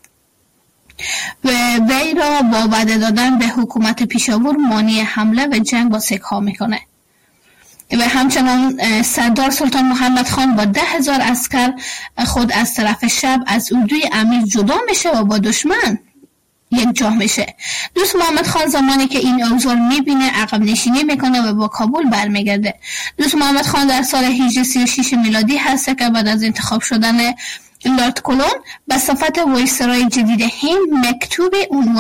S4: و وی را با وعده دادن به حکومت پیشاور مانع حمله و جنگ با سکه ها میکنه و همچنان سردار سلطان محمد خان با 10,000 عسکر خود از طرف شب از اردوی امیر جدا میشه و با دشمن یک جا میشه. دوست محمد خان زمانی که این اوضاع میبینه عقب نشینی میکنه و با کابل برمیگرده. دوست محمد خان در سال 1836 میلادی هست که بعد از انتخاب شدن لارد کلون به صفت وایسرای جدید هند مکتوب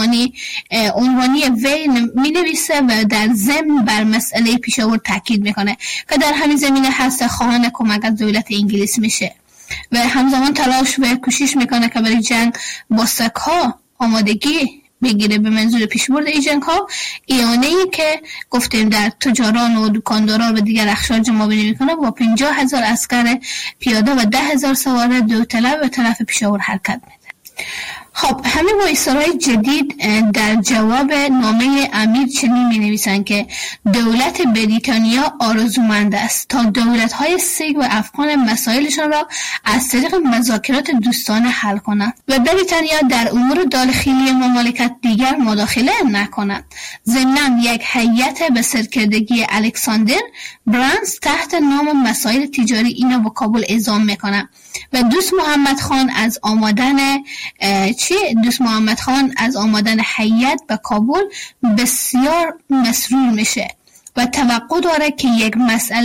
S4: عنوانی وی می نویسه و در ضمن بر مسئله پیشاور تاکید میکنه که در همین زمینه هست خواهان کمک از دولت انگلیس میشه و همزمان تلاش و کوشش میکنه که برای جنگ با سک‌ها آمادگی بگیره به منظور پیشبرد این جنگ ها. ایانه‌ای که گفتیم در تجاران و دکانداران و دیگر اقشار جمع‌آوری میکنه با 50,000 عسکر پیاده و 10,000 سوار دوطلب به طرف پیشاور حرکت میده. خب همین وایسرای جدید در جواب نامه امیر چنین می نویسند که دولت بریتانیا آرزومند است تا دولت‌های سیک و افغان مسائلشان را از طریق مذاکرات دوستانه حل کنند و بریتانیا در امور داخلی مملکت دیگر مداخله نکند. ضمناً یک هیئت به سرکردگی الکساندر برانز تحت نام مسائل تجاری اینو به کابل اعزام میکنه و دوست محمد خان از آمدن هیئت به کابل بسیار مسرور میشه و توقع داره که یک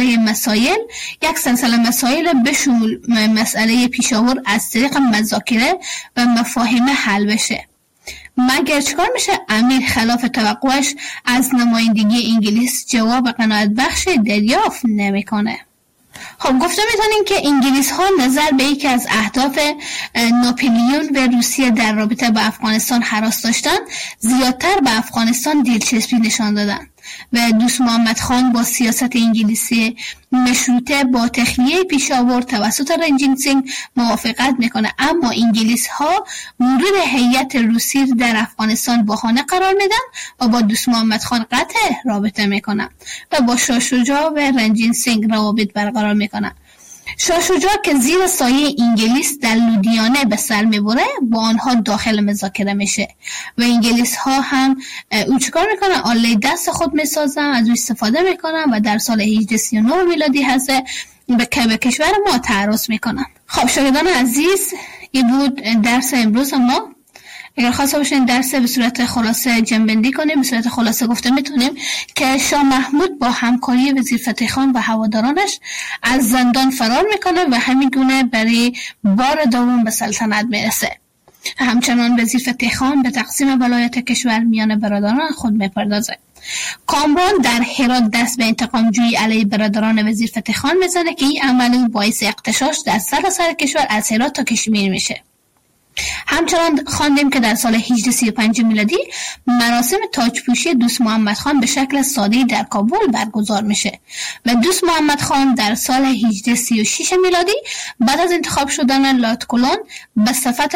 S4: سلسله مسائل به شمول مسئله پیشاور از طریق مذاکره و مفاهمه حل بشه. مگر چکار میشه؟ امیر خلاف توقعش از نمایندگی انگلیس جواب قناعت بخش دریافت نمیکنه. خب گفته میتونیم که انگلیس ها نظر به یکی از اهداف ناپلیون و روسیه در رابطه با افغانستان هراس داشتن، زیادتر به افغانستان دلچسبی نشان دادن و دوست محمد خان با سیاست انگلیسی مشروطه با تخلیه پیشاور توسط رنجین سینگ موافقت میکنه، اما انگلیس ها ورود هیئت روسی در افغانستان بهانه قرار میدن و با دوست محمد خان قطع رابطه میکنن و با شاه شجاع و رنجین سینگ روابط برقرار میکنن. شاه شجاع که زیر سایه انگلیس در لودیانه به سر میبره با آنها داخل مذاکره میشه و انگلیس ها هم او چکار میکنن؟ آله دست خود میسازن، از او استفاده میکنن و در سال 1839 میلادی هست به کشور ما تعرض میکنن. خب شاگردان عزیز، این بود درس امروز ما. اگر خواسته باشین درس به صورت خلاصه جنبندی کنیم، به صورت خلاصه گفته میتونیم که شاه محمود با همکاری وزیر فتح خان و هوادارانش از زندان فرار میکنه و همین گونه برای بار دوم به سلطنت میرسه. همچنان وزیر فتح خان به تقسیم ولایت کشور میان برادران خود میپردازه. کامران در هرات دست به انتقام جویی علیه برادران وزیر فتح خان میزنه که این عمل باعث اغتشاش در سراسر کشور از هرات تا کشمیر میشه. همچنان خواندیم که در سال 1835 میلادی مراسم تاجپوشی دوست محمد خان به شکل ساده‌ای در کابل برگزار میشه و دوست محمد خان در سال 1836 میلادی بعد از انتخاب شدن لارد کلون به صفت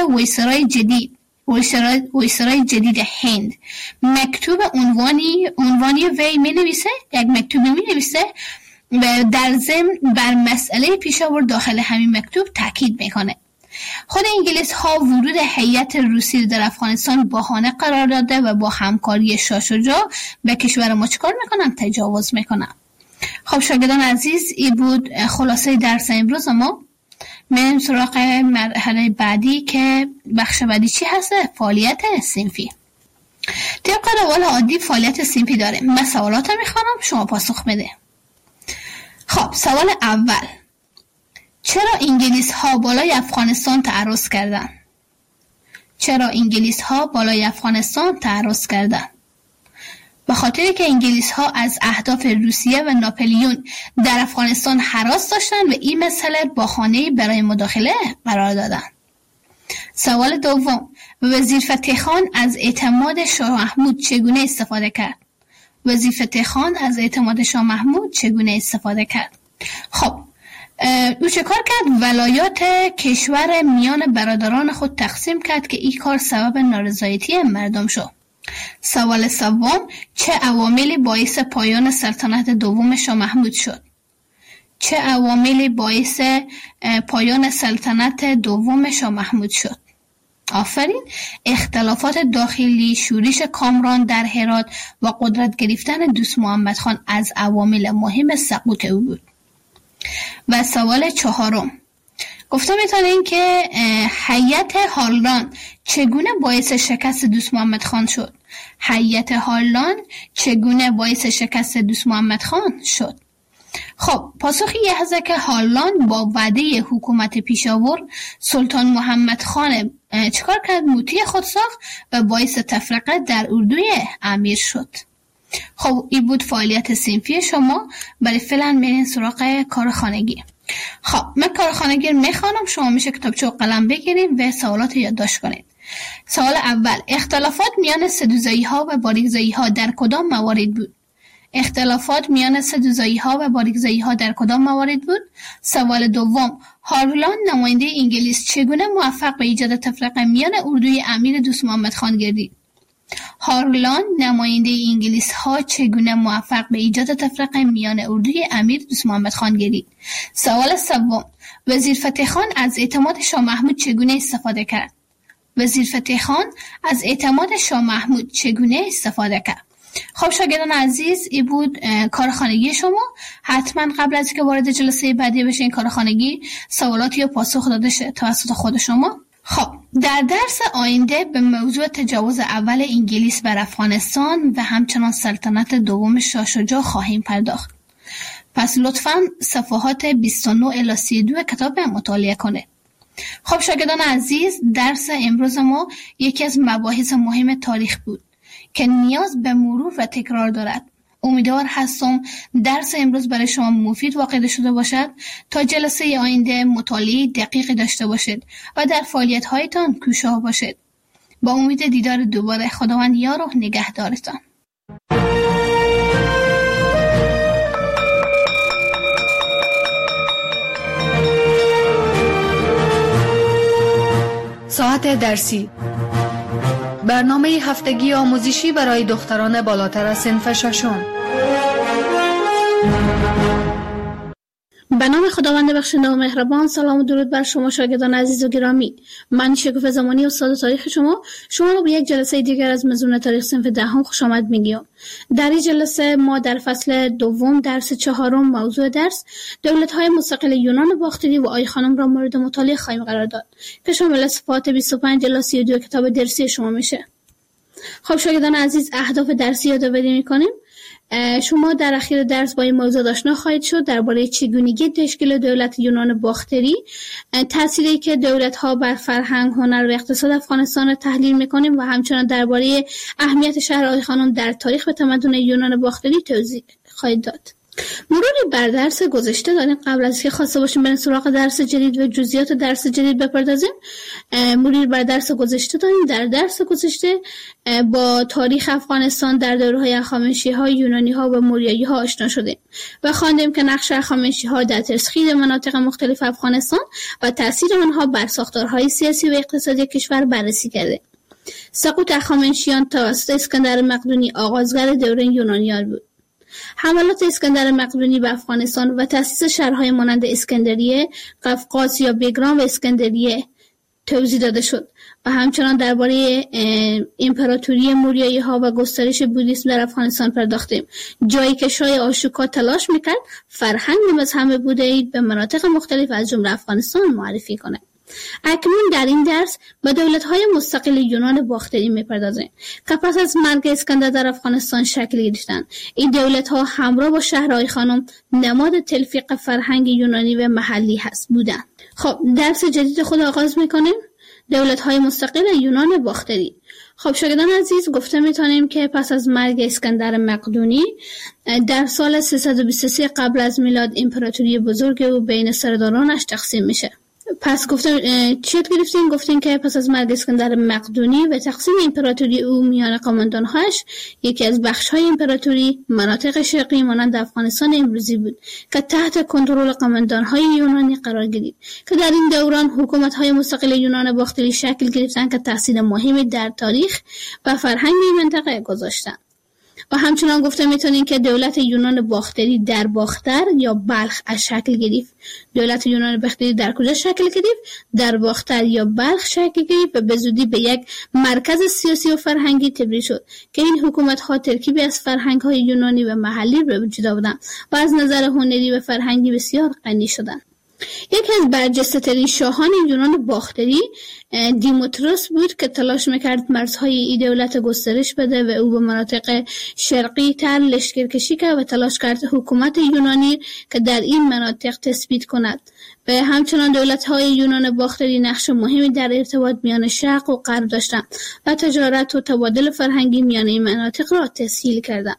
S4: وایسرای جدید هند مکتوب عنوانی وی می نویسه، یک مکتوبی می نویسه و در ضمن بر مسئله پیشاور داخل همین مکتوب تاکید میکنه. خود انگلیس ها ورود هیئت روسی در افغانستان بهانه قرار داده و با همکاری شاه شجاع به کشور ما چکار میکنن؟ تجاوز میکنن. خب شاگردان عزیز، این بود خلاصه درس امروز ما. میریم سراغ مرحله بعدی که بخش بعدی چی هست؟ فعالیت صنفی. طبق روال عادی فعالیت صنفی داره. من سوالات میخوانم، شما پاسخ بده. خب سوال اول: چرا انگلیس ها بالای افغانستان تعرض کردند؟ چرا انگلیس ها بالای افغانستان تعرض کردند؟ به خاطر که انگلیس ها از اهداف روسیه و ناپلیون در افغانستان هراس داشتند و این مسئله بهانه‌ای برای مداخله قرار دادند. سوال دوم: وزیر فتح خان از اعتماد شاه محمود چگونه استفاده کرد؟ وزیر فتح خان از اعتماد شاه محمود چگونه استفاده کرد؟ خب او چه کار کرد؟ ولایات کشور میان برادران خود تقسیم کرد که این کار سبب نارضایتی مردم شد. سوال سوم: چه عواملی باعث پایان سلطنت دوم شاه محمود شد؟ چه عواملی باعث پایان سلطنت دوم شاه محمود شد؟ آفرین. اختلافات داخلی، شورش کامران در هرات و قدرت گرفتن دوست محمد خان از عوامل مهم سقوط او بود. و سوال چهارم: گفته میتونین که هیئت هارلان چگونه باعث شکست دوست محمد خان شد؟ هیئت هارلان چگونه باعث شکست دوست محمد خان شد؟ خب پاسخی هست که هارلان با وعده حکومت پیشاور سلطان محمد خان چکار کرد؟ موتی خود ساخت و باعث تفرقه در اردوی امیر شد. خب این بود فعالیت صنفی شما. برای فعلا میرین سراغ کار خانگی. خب من کار خانگی رو میخوانم، شما میشه کتابچه و قلم بگیرید و سوالات یادداشت کنید. سوال اول: اختلافات میان سدوزایی ها و باریکزایی ها در کدام موارد بود؟ اختلافات میان سدوزایی ها و باریکزایی ها در کدام موارد بود؟ سوال دوم: هارلان نماینده انگلیس چگونه موفق به ایجاد تفرقه میان اردوی امیر دوست محمد خان گردید؟ هارلان نماینده انگلیس ها چگونه موفق به ایجاد تفرقه میان اردوی امیر دوست محمد خان گردید؟ سوال سوم: وزیر فتح خان از اعتماد شاه محمود چگونه استفاده کرد؟ وزیر فتح خان از اعتماد شاه محمود چگونه استفاده کرد؟
S3: خب شاگردان عزیز، این بود کارخانگی شما. حتما قبل از که وارد جلسه بعدی بشین کارخانگی سوالاتی رو پاسخ داده شه توسط خود شما. خب در درس آینده به موضوع تجاوز اول انگلیس بر افغانستان و همچنان سلطنت دوم شاه شجاع خواهیم پرداخت. پس لطفاً صفحات 29 الی 32 کتاب مطالعه کنید. خب شاگردان عزیز، درس امروز ما یکی از مباحث مهم تاریخ بود که نیاز به مرور و تکرار دارد. امیدوار هستم درس امروز برای شما مفید واقع شده باشد تا جلسه آینده مطالعه دقیق داشته باشید و در فعالیت هایتان کوشاه باشید. با امید دیدار دوباره، خداوند یار و نگهدارتان.
S2: ساعت درسی، برنامه هفتگی آموزشی برای دختران بالاتر از صنف ششم.
S3: به نام خداوند بخشنده و مهربان. سلام و درود بر شما شاگردان عزیز و گرامی. من شکوفه زمانی استاد تاریخ شما رو به یک جلسه دیگر از مضمون تاریخ صنف دهم خوش آمد میگیم. در این جلسه ما در فصل دوم درس 4 موضوع درس دولت‌های مستقل یونان باختری و آی خانم را مورد مطالعه خواهیم قرار داد که شامل صفحات 25 الی 32 کتاب درسی شما میشه. خب شاگردان عزیز، اهداف درسی یادآوری میکنیم. شما در اخیر درس با این موضوع آشنا خواهید شد درباره چگونگی تشکیل دولت یونان باختری، تأثیری که دولت‌ها بر فرهنگ، هنر و اقتصاد افغانستان را تحلیل می‌کنیم و همچنین درباره اهمیت شهر آی خانم در تاریخ و تمدن یونان باختری توضیح خواهید داد. مروری بر درس گذشته داریم. قبل از که خواسته باشیم بریم سراغ درس جدید و جزئیات درس جدید بپردازیم، مرور بر درس گذشته داریم. در درس گذشته با تاریخ افغانستان در دوره‌های هخامنشی‌ها، یونانی‌ها و موریایی‌ها آشنا شدیم و خواندیم که نقش هخامنشی‌ها در تسخیر مناطق مختلف افغانستان و تأثیر آنها بر ساختارهای سیاسی و اقتصادی کشور بررسی کرده. سقوط هخامنشیان توسط اسکندر مقدونی آغازگر دوره یونانیان بود. حملات اسکندر مقدونی به افغانستان و تأسیس شهرهای مانند اسکندریه، قفقاز یا بگرام و اسکندریه توضیح داده شد و همچنان درباره امپراتوری موریایی‌ها و گسترش بودیسم در افغانستان پرداختیم، جایی که شاه آشوکا تلاش میکرد فرهنگ مذهب بودایی به مناطق مختلف از جمله افغانستان معرفی کنه. اکنون در این درس به دولت‌های مستقل یونان باختری می‌پردازیم که پس از مرگ اسکندر در افغانستان شکل گرفتند. این دولت‌ها همراه با شهر آی خانم نماد تلفیق فرهنگ یونانی و محلی بودند. خب درس جدید خود آغاز می‌کنیم. دولت‌های مستقل یونان باختری. خب شاگردان عزیز، گفته می‌تونیم که پس از مرگ اسکندر مقدونی در سال 323 قبل از میلاد امپراتوری بزرگ او بین سردارانش تقسیم میشه. پس چی گرفتیم؟ گفتیم که پس از مرگ اسکندر مقدونی و تقسیم امپراتوری او میان قماندان‌هاش، یکی از بخش‌های امپراتوری مناطق شرقی مانند افغانستان امروزی بود که تحت کنترل قماندان‌های یونانی قرار گرفت که در این دوران حکومت‌های مستقل یونان باختری شکل گرفتند که تأثیر مهمی در تاریخ و فرهنگ منطقه گذاشتند. و همچنان گفته میتونیم که دولت یونان باختری در باختر یا بلخ از شکل گرفت. دولت یونان باختری در کجا شکل گرفت؟ در باختر یا بلخ شکل گرفت و به زودی به یک مرکز سیاسی و فرهنگی تبدیل شد که این حکومت‌ها ترکیبی از فرهنگ‌های یونانی و محلی به وجود آوردند و از نظر هنری و فرهنگی بسیار غنی شدند. یکی از برجسته‌ترین شاهان یونان باختری دیموتروس بود که تلاش میکرد مرزهای این دولت گسترش بده و او به مناطق شرقی تر لشکرکشی کرد و تلاش کرد حکومت یونانی که در این مناطق تثبیت کند. و همچنان دولت‌های یونان باختری نقش مهمی در ارتباط میان شرق و غرب داشتند و تجارت و تبادل فرهنگی میان این مناطق را تسهیل کردند.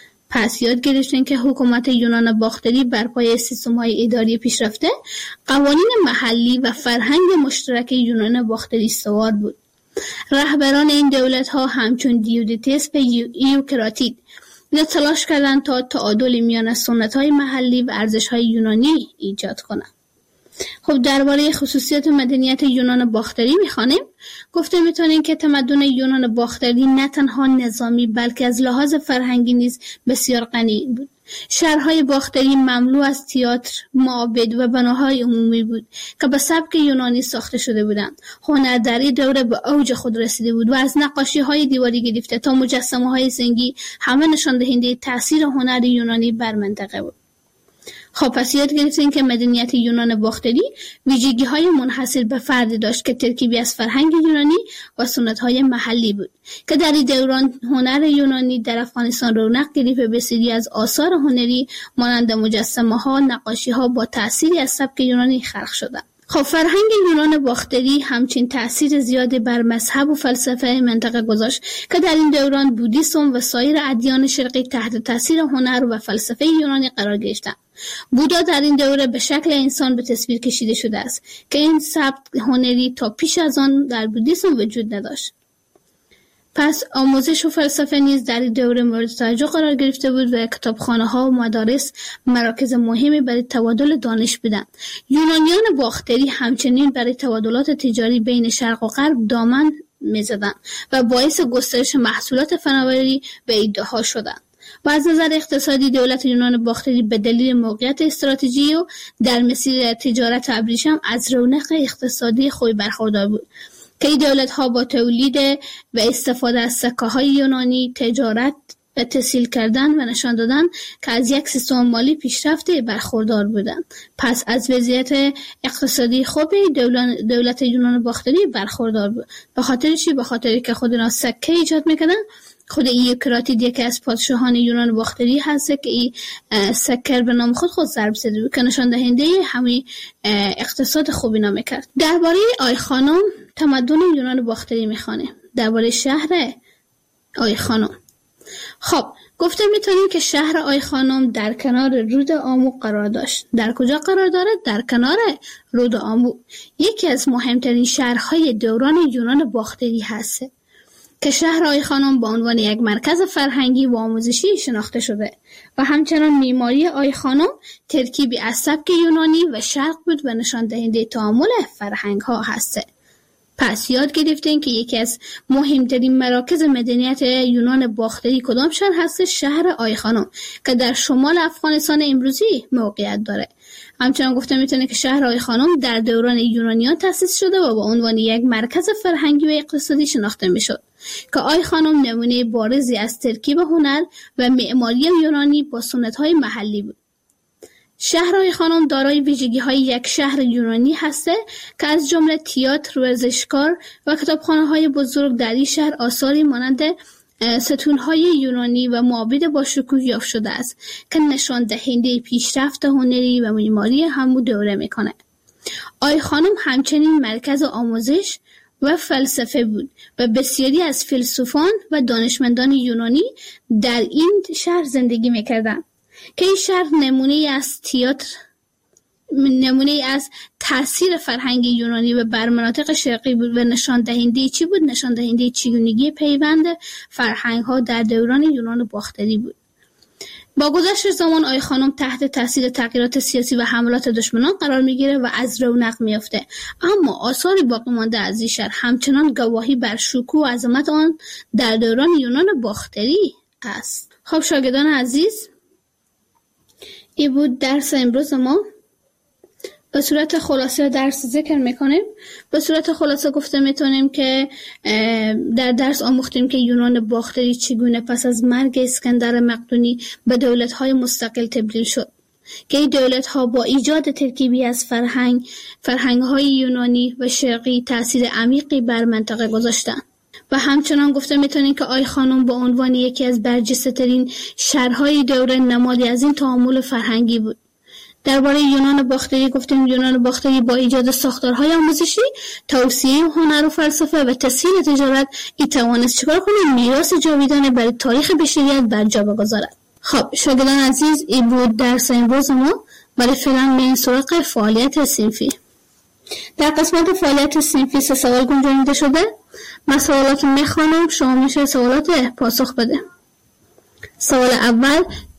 S3: پس یاد گرفتیم که حکومت یونان باختری بر پایه سیستم‌های اداری پیشرفته، قوانین محلی و فرهنگ مشترک یونان باختری سوار بود. رهبران این دولت‌ها همچون دیودیتس و ایوکراتید تلاش کردند تا تعادل میان سنت‌های محلی و ارزش‌های یونانی ایجاد کنند. خب درباره خصوصیات مدنیت یونان باختری میخوانیم. گفته میتونیم که تمدن یونان باختری نه تنها نظامی بلکه از لحاظ فرهنگی نیز بسیار غنی بود. شهرهای باختری مملو از تئاتر، معابد و بناهای عمومی بود که به سبک یونانی ساخته شده بودند. هنر در این دوره به اوج خود رسیده بود و از نقاشی‌های دیواری گرفته تا مجسمه‌های سنگی همه نشان دهنده تأثیر هنر یونانی بر منطقه بود. خب پس یاد گرفتیم که مدنیت یونان باختری ویژگی‌های منحصر به فردی داشت که ترکیبی از فرهنگ یونانی و سنت‌های محلی بود که در این دوران هنر یونانی در افغانستان رونق گرفت و بسیاری از آثار هنری مانند مجسمه‌ها، نقاشی‌ها با تأثیری از سبک یونانی خلق شدند. خب فرهنگ یونان باختری همچنین تأثیر زیادی بر مذهب و فلسفه منطقه گذاشت که در این دوران بودیسم و سایر ادیان شرقی تحت تأثیر هنر و فلسفه یونانی قرار گرفتند. بودا در این دوره به شکل انسان به تصویر کشیده شده است که این سبک هنری تا پیش از آن در بودیسم وجود نداشت. پس آموزش و فلسفه نیز در این دوره مورد توجه قرار گرفته بود و کتابخانه‌ها و مدارس مراکز مهمی برای تبادل دانش بودند. یونانیان باختری همچنین برای تبادلات تجاری بین شرق و غرب دامن می‌زدند و باعث گسترش محصولات فناوری و ایده‌ها شدند. و از نظر اقتصادی دولت یونان باختری به دلیل موقعیت استراتژیکی و در مسیر تجارت ابریشم از رونق اقتصادی خوبی برخوردار بود که این دولت‌ها با تولید و استفاده از سکه‌های یونانی تجارت و تسهیل کردن و نشان دادن که از یک سیستم مالی پیشرفته برخوردار بودند. پس از وضعیت اقتصادی خوبی دولت یونان باختری برخوردار بود. به خاطر چی؟ به خاطر که خود اینا سکه ایجاد می‌کردن. خود ایوکراتید یکی از پادشاهان یونان باختری هست که این سکر به نام خود ضرب زده بود که نشان دهنده همین اقتصاد خوبی نام کرد. درباره آی خانم تمدن یونان باختری میخوانه. درباره شهر آی خانم. خب گفته میتونیم که شهر آی خانم در کنار رود آمو قرار داشت. در کجا قرار داره؟ در کنار رود آمو. یکی از مهمترین شهرهای دوران یونان باختری هست که شهر آی خانم به عنوان یک مرکز فرهنگی و آموزشی شناخته شده و همچنان معماری آی خانم ترکیبی از سبک یونانی و شرق بود و نشان دهنده تعامل فرهنگ ها هست. پس یاد گرفتین که یکی از مهمترین مراکز مدنیت یونان باختری کدام شهر هست؟ شهر آی خانم که در شمال افغانستان امروزی موقعیت داره. همچنان گفته میتونه که شهر آی خانم در دوران یونانیان تأسیس شده و به عنوان یک مرکز فرهنگی و اقتصادی شناخته میشد که آی خانم نمونه بارزی از ترکیب هنر و معماری یونانی با سنت‌های محلی بود. شهر آی خانم دارای ویژگی‌های یک شهر یونانی هسته که از جمله تئاتر، ورزشکار و کتابخانه‌های بزرگ در این شهر آثاری مانند ستون‌های یونانی و معابد با شکوه یافت شده است که نشان دهنده پیشرفت هنری و معماری همون دوره میکنه. آی خانم همچنین مرکز آموزش و فلسفه بود و بسیاری از فیلسوفان و دانشمندان یونانی در این شهر زندگی میکردند که این شهر نمونه از تئاتر، نمونه از تأثیر فرهنگ یونانی و بر مناطق شرقی بود و نشان دهنده چی بود؟ نشان دهنده چگونگی پیوند فرهنگ ها در دوران یونان باختری بود. با گذشت زمان آی خانم تحت تاثیر تغییرات سیاسی و حملات دشمنان قرار میگیره و از رونق میافته، اما آثار باقی مانده از این شهر همچنان گواهی بر شکوه و عظمت آن در دوران یونان باختری است. خب شاگردان عزیز، این بود درس امروز ما. به صورت خلاصه درس ذکر میکنیم. به صورت خلاصه گفته میتونیم که در درس آموختیم که یونان باختری چگونه پس از مرگ اسکندر مقدونی به دولت‌های مستقل تبدیل شد که این دولت‌ها با ایجاد ترکیبی از فرهنگ‌های یونانی و شرقی تأثیر عمیقی بر منطقه گذاشتند. و همچنان گفته میتونیم که آی خانم به عنوان یکی از برجسته‌ترین شهرهای دوره نمادی از این تعامل فرهنگی بود. درباره یونان باختری گفتیم یونان باختری با ایجاد ساختارهای آموزشی، توسعه هنر و فلسفه و تسهیل تجارت این توانست چیکار کنه؟ میراث جاویدانه برای تاریخ بشریت بر جا بگذارد. خب شاگردان عزیز، این بود درس امروز ما. برای فعلا بریم سراغ فعالیت صنفی. در قسمت فعالیت صنفی 3 سوال گنجانیده شده. من سوالات میخوانم، شما میشه سوالات پاسخ بده. سوال اول: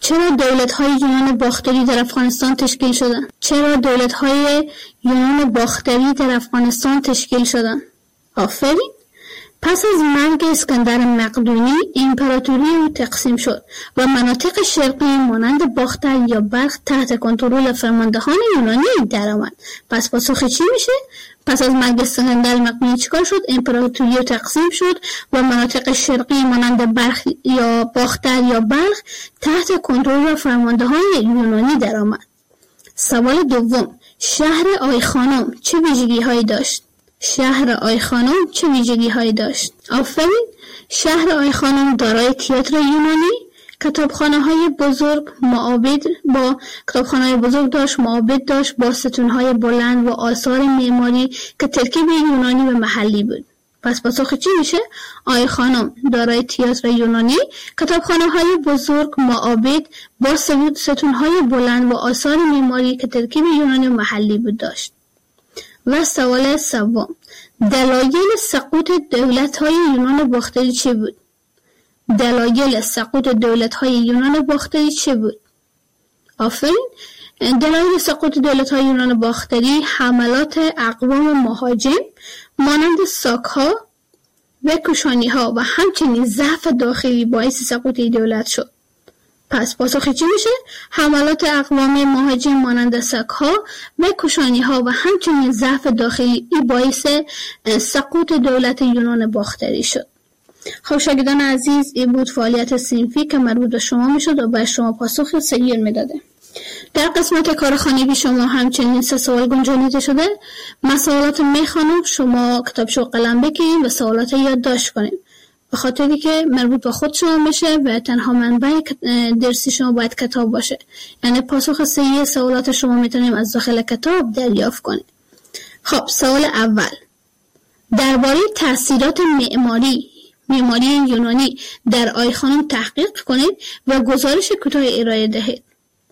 S3: چرا دولت‌های یونان باختری در افغانستان تشکیل شدند؟ چرا دولت‌های یونان باختری در افغانستان تشکیل شدند؟ آفرین. پس از مرگ اسکندر مقدونی امپراتوری او تقسیم شد و مناطق شرقی مانند باختر یا بلخ تحت کنترل فرماندهان یونانی درآمد. پس پاسخ چی میشه؟ پس از مرگ اسکندر مقدونی چیکار شد؟ امپراتوری تقسیم شد و مناطق شرقی مانند بلخ یا باختر یا بلخ تحت کنترل فرماندهان یونانی درآمد. سوال دوم، شهر آیخانوم چه ویژگی‌هایی داشت؟ شهر آیخانوم چه ویژگی‌هایی داشت؟ آفرین. شهر آیخانوم دارای تئاتر یونانی، کتابخانه‌های بزرگ، معابد با کتابخانه‌های بزرگ داشت، معابد داشت با ستون‌های بلند و آثار معماری که ترکیب یونانی و محلی بود. پس پاسخ چی میشه؟ آیخانوم دارای تئاتر یونانی، کتابخانه‌های بزرگ، معابد با ستون‌های بلند و آثار معماری که ترکیب یونانی و محلی بود داشت. و سوال سوم، دلایل سقوط دولت‌های یونان باختری چه بود؟ دلایل سقوط دولت‌های یونان باختری چه بود؟ آفرین. دلایل سقوط دولت‌های یونان باختری حملات اقوام مهاجم مانند ساک‌ها و کوشانی‌ها و همچنین ضعف داخلی باعث سقوط دولت شد. پس پاسخ چی میشه؟ حملات اقوام مهاجم مانند ساک‌ها و کوشانی‌ها و همچنین ضعف داخلی باعث سقوط دولت یونان باختری شد. خب شاگردان عزیز، این بود فعالیت صنفی که مربوط به شما میشد و به شما پاسخ صحیح میداده. در قسمت کارخانگی شما همچنین 3 سوال گنجانیده شده. من سوالات میخوانم، شما کتابچه و قلم بگیرید و سوالات یادداشت کنید، به خاطری که مربوط به خود شما میشه و تنها منبع درسی شما باید کتاب باشه. یعنی پاسخ صحیح سوالات شما میتونیم از داخل کتاب دریافت کنیم. خب سوال اول، درباره تأثیرات معماری یونانی در آیخانوم تحقیق کنید و گزارش کوتاه ارائه دهید.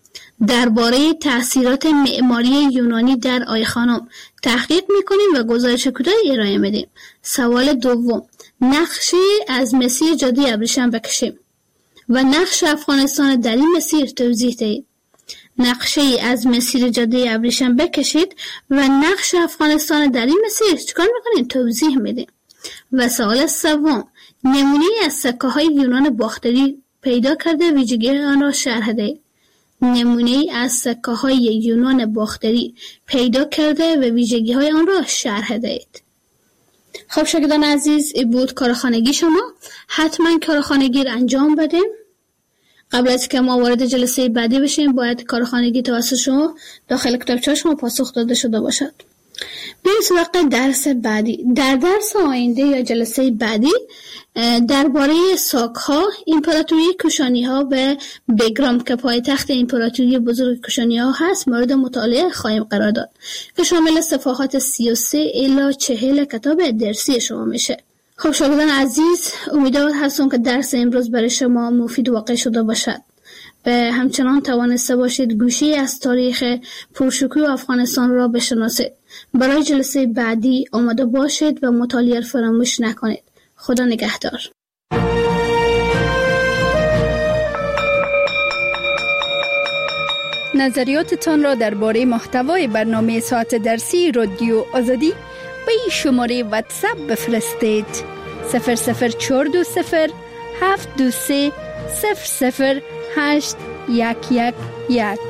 S3: درباره تأثیرات معماری یونانی در آیخانوم تحقیق میکنیم و گزارش کوتاه ارائه میدیم. سوال دوم، نقشه از مسیر جاده ابریشم بکشیم و نقش افغانستان در این مسیر توضیح دهید. نقشه از مسیر جاده ابریشم بکشید و نقش افغانستان در این مسیر چیکار میکنیم؟ توضیح میدیم. و سوال سوم، نمونه از سکه‌های یونان باختری پیدا کرده ویژگی آن را شرح دهید. نمونه از سکه‌های یونان باختری پیدا کرده و ویژگی‌های آن را شرح دهید. خب شاگردان عزیز، این بود کارخانگی شما. حتما کارخانگی را انجام بدیم. قبل از که ما وارد جلسه بعدی بشیم باید کارخانگی توسط شما داخل کتابچه شما پاسخ داده شده باشد. بریم سراغ درس بعدی. در درس آینده یا جلسه بعدی درباره ساک‌ها، امپراتوری کوشانی‌ها و بگرام که پایتخت امپراتوری بزرگ کوشانی‌ها هست مورد مطالعه خواهیم قرار داد که شامل صفحات 33 الی 40 کتاب درسی شما میشه. خب شاگردان عزیز، امیدوار هستم که درس امروز برای شما مفید واقع شده باشد و همچنان توانسته باشید گوشه‌ای از تاریخ پرشکوه افغانستان را بشناسید. برای جلسه بعدی آماده باشید و مطالعه فراموش نکنید. خدا نگهدار.
S5: نظریاتتان را درباره محتوای برنامه ساعت درسی رادیو آزادی به این شماره واتساپ بفرستید: 00420 723 00811.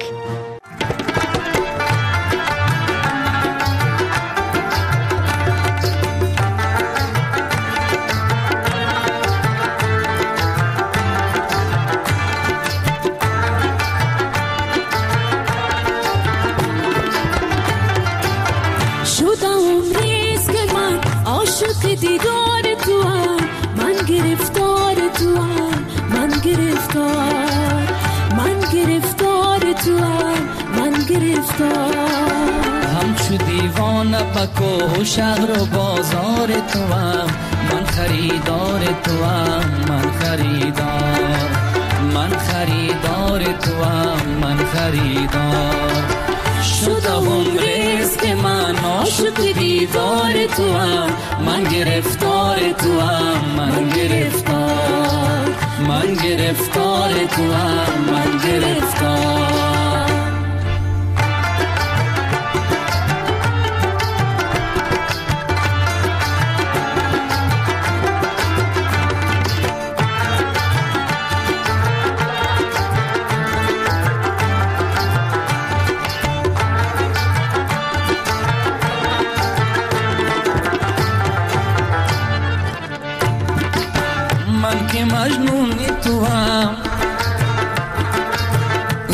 S6: دیدار تو هم، من گرفتار تو هم، من گرفتار، من گرفتار تو هم، من گرفتار.
S7: همچو دیوانه پکو شهر و بازار تو هم، من خریدار تو هم، من خریدار، من خریدار تو هم، من خریدار. شدم رزق من عاشق دیدار تو هم، من گرفتار تو هم، من گرفتار، من گرفتار تو هم، من گرفتار.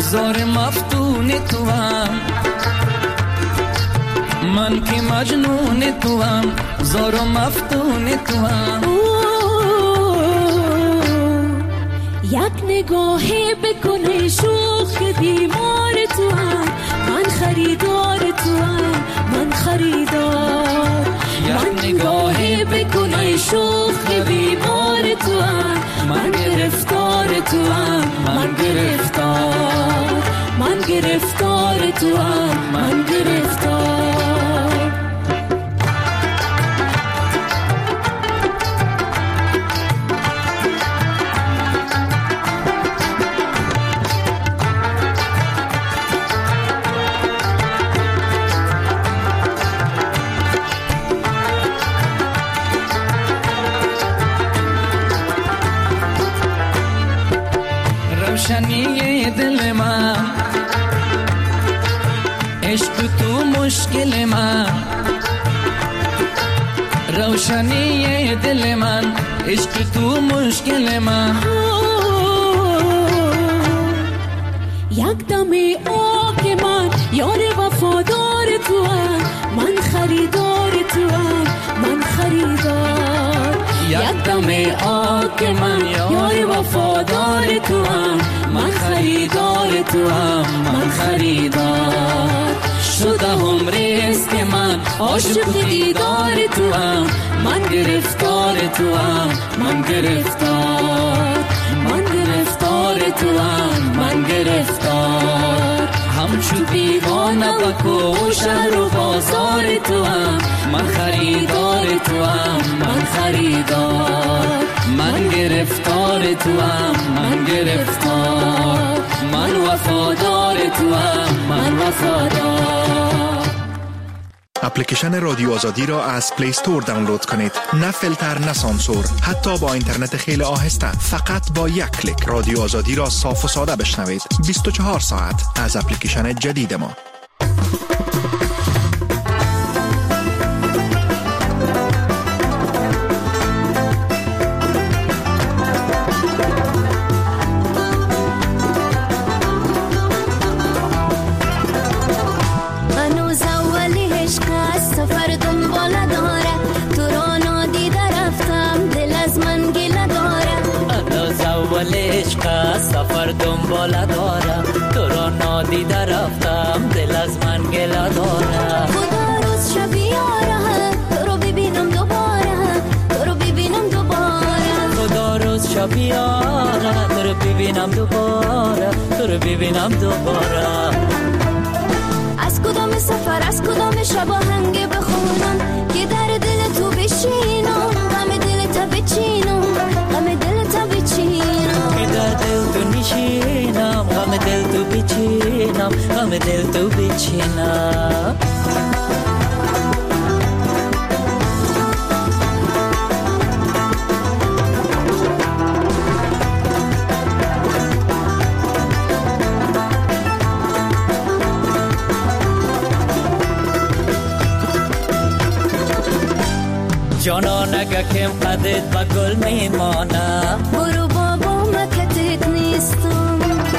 S7: زار مفتون تو هم، من که مجنون تو هم، زار و مفتون تو هم.
S6: یک نگاهی بکنه شوخ بیمار تو هم، من خریدار تو هم، من خریدار. یک نگاهی بکنه شوخ بیمار تو هم، من گرفتار تو هم، من گرفتار. من گرفتار تو هم، من گرفتار.
S7: روشنی دل من، عشق تو مشکل من. روشنی دل من، عشق تو مشکل من.
S6: یک دم آه من یار وفادار تو هم، من خریدار تو هم، من خریدار. یک دم آه من یار وفادار تو هم، من خریدار تو هم، من خریدار. شده هم ریز که من عاشق دیدار تو هم، من گرفتار تو هم، من گرفتار. من گرفتار تو هم، من گرفتار. همچو دیوانه بکو شهر و بازار تو هم، من خریدار تو هم، من خریدار. من گرفتار تو هم، من گرفتار. من وفادار تو هم، من وفادار.
S8: اپلیکیشن رادیو آزادی را از پلی استور دانلود کنید. نه فیلتر نه سانسور، حتی با اینترنت خیلی آهسته. فقط با یک کلیک رادیو آزادی را صاف و ساده بشنوید 24 ساعت از اپلیکیشن جدید ما.
S7: سفر دنباله دارم، تو را نادیده رفتم، دل از من گله دارم.
S9: خدا روز شب یاره، تو رو ببینم دوباره، تو رو ببینم دوباره.
S7: خدا روز شب یاره، تو رو ببینم دوباره، تو رو ببینم دوباره.
S9: از کدام سفر، از کدام شب آهنگ بخونم که در دل تو بشینم، غم دل تا بچینم، غم دل تا بچینم.
S7: که در دل تو نشینم، غم دل تو بچینم، غم دل تو بچینم. جانان اگه کم قدت با گل میمانه،
S9: برو بابا مکتت نیستم.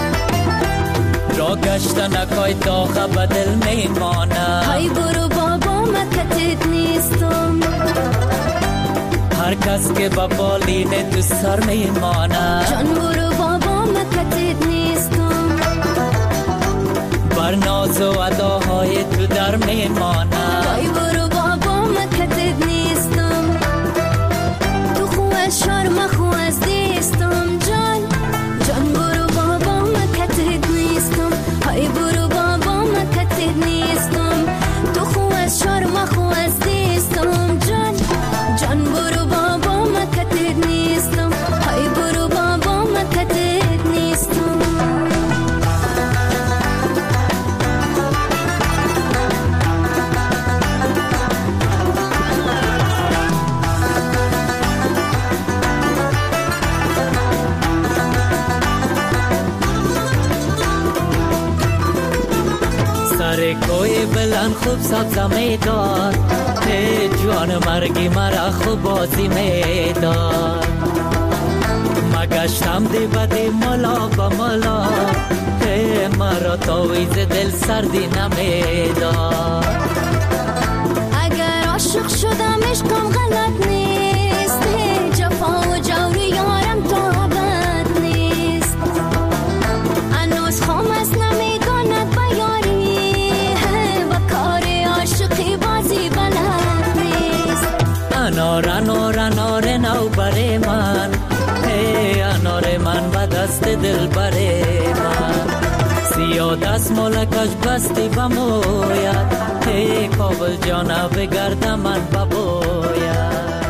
S7: را گشتن اکای داغه به دل میمانه،
S9: های برو بابا مکتت نیستم.
S7: هر کس که با بالین تو سر میمانه،
S9: جان برو بابا مکتت نیستم.
S7: بر ناز و اداهای تو در میمانه،
S9: های برو بابا مکتت نیستم. شرم خو از دیستم جان، جان برو بابا مکتت نیستم. های برو بابا مکتت نیستم. تو خو از شرم خو از دیستم جان، جان برو بابا مکتت نیستم. های برو بابا مکتت نیستم.
S7: کوی بلند خوب سبزه میداد، ای جوان مرگی مرا خوب بازی میداد. مگشتم دی بدی ملا با ملا، ای یا تاویز دل سردی نمیداد.
S9: اگر عاشق شدم عشقم غلط نیست، جفا و جوری یارم تابت نیست. هنوز خام است نمیگاند بیاری، و کار عاشقی بازی بلد نیست.
S7: انار انار انار نو بره من، انار من به دست دل بره من. سیاه دست مالکش بستی بموید، کابل جانا بگرد من ببوید.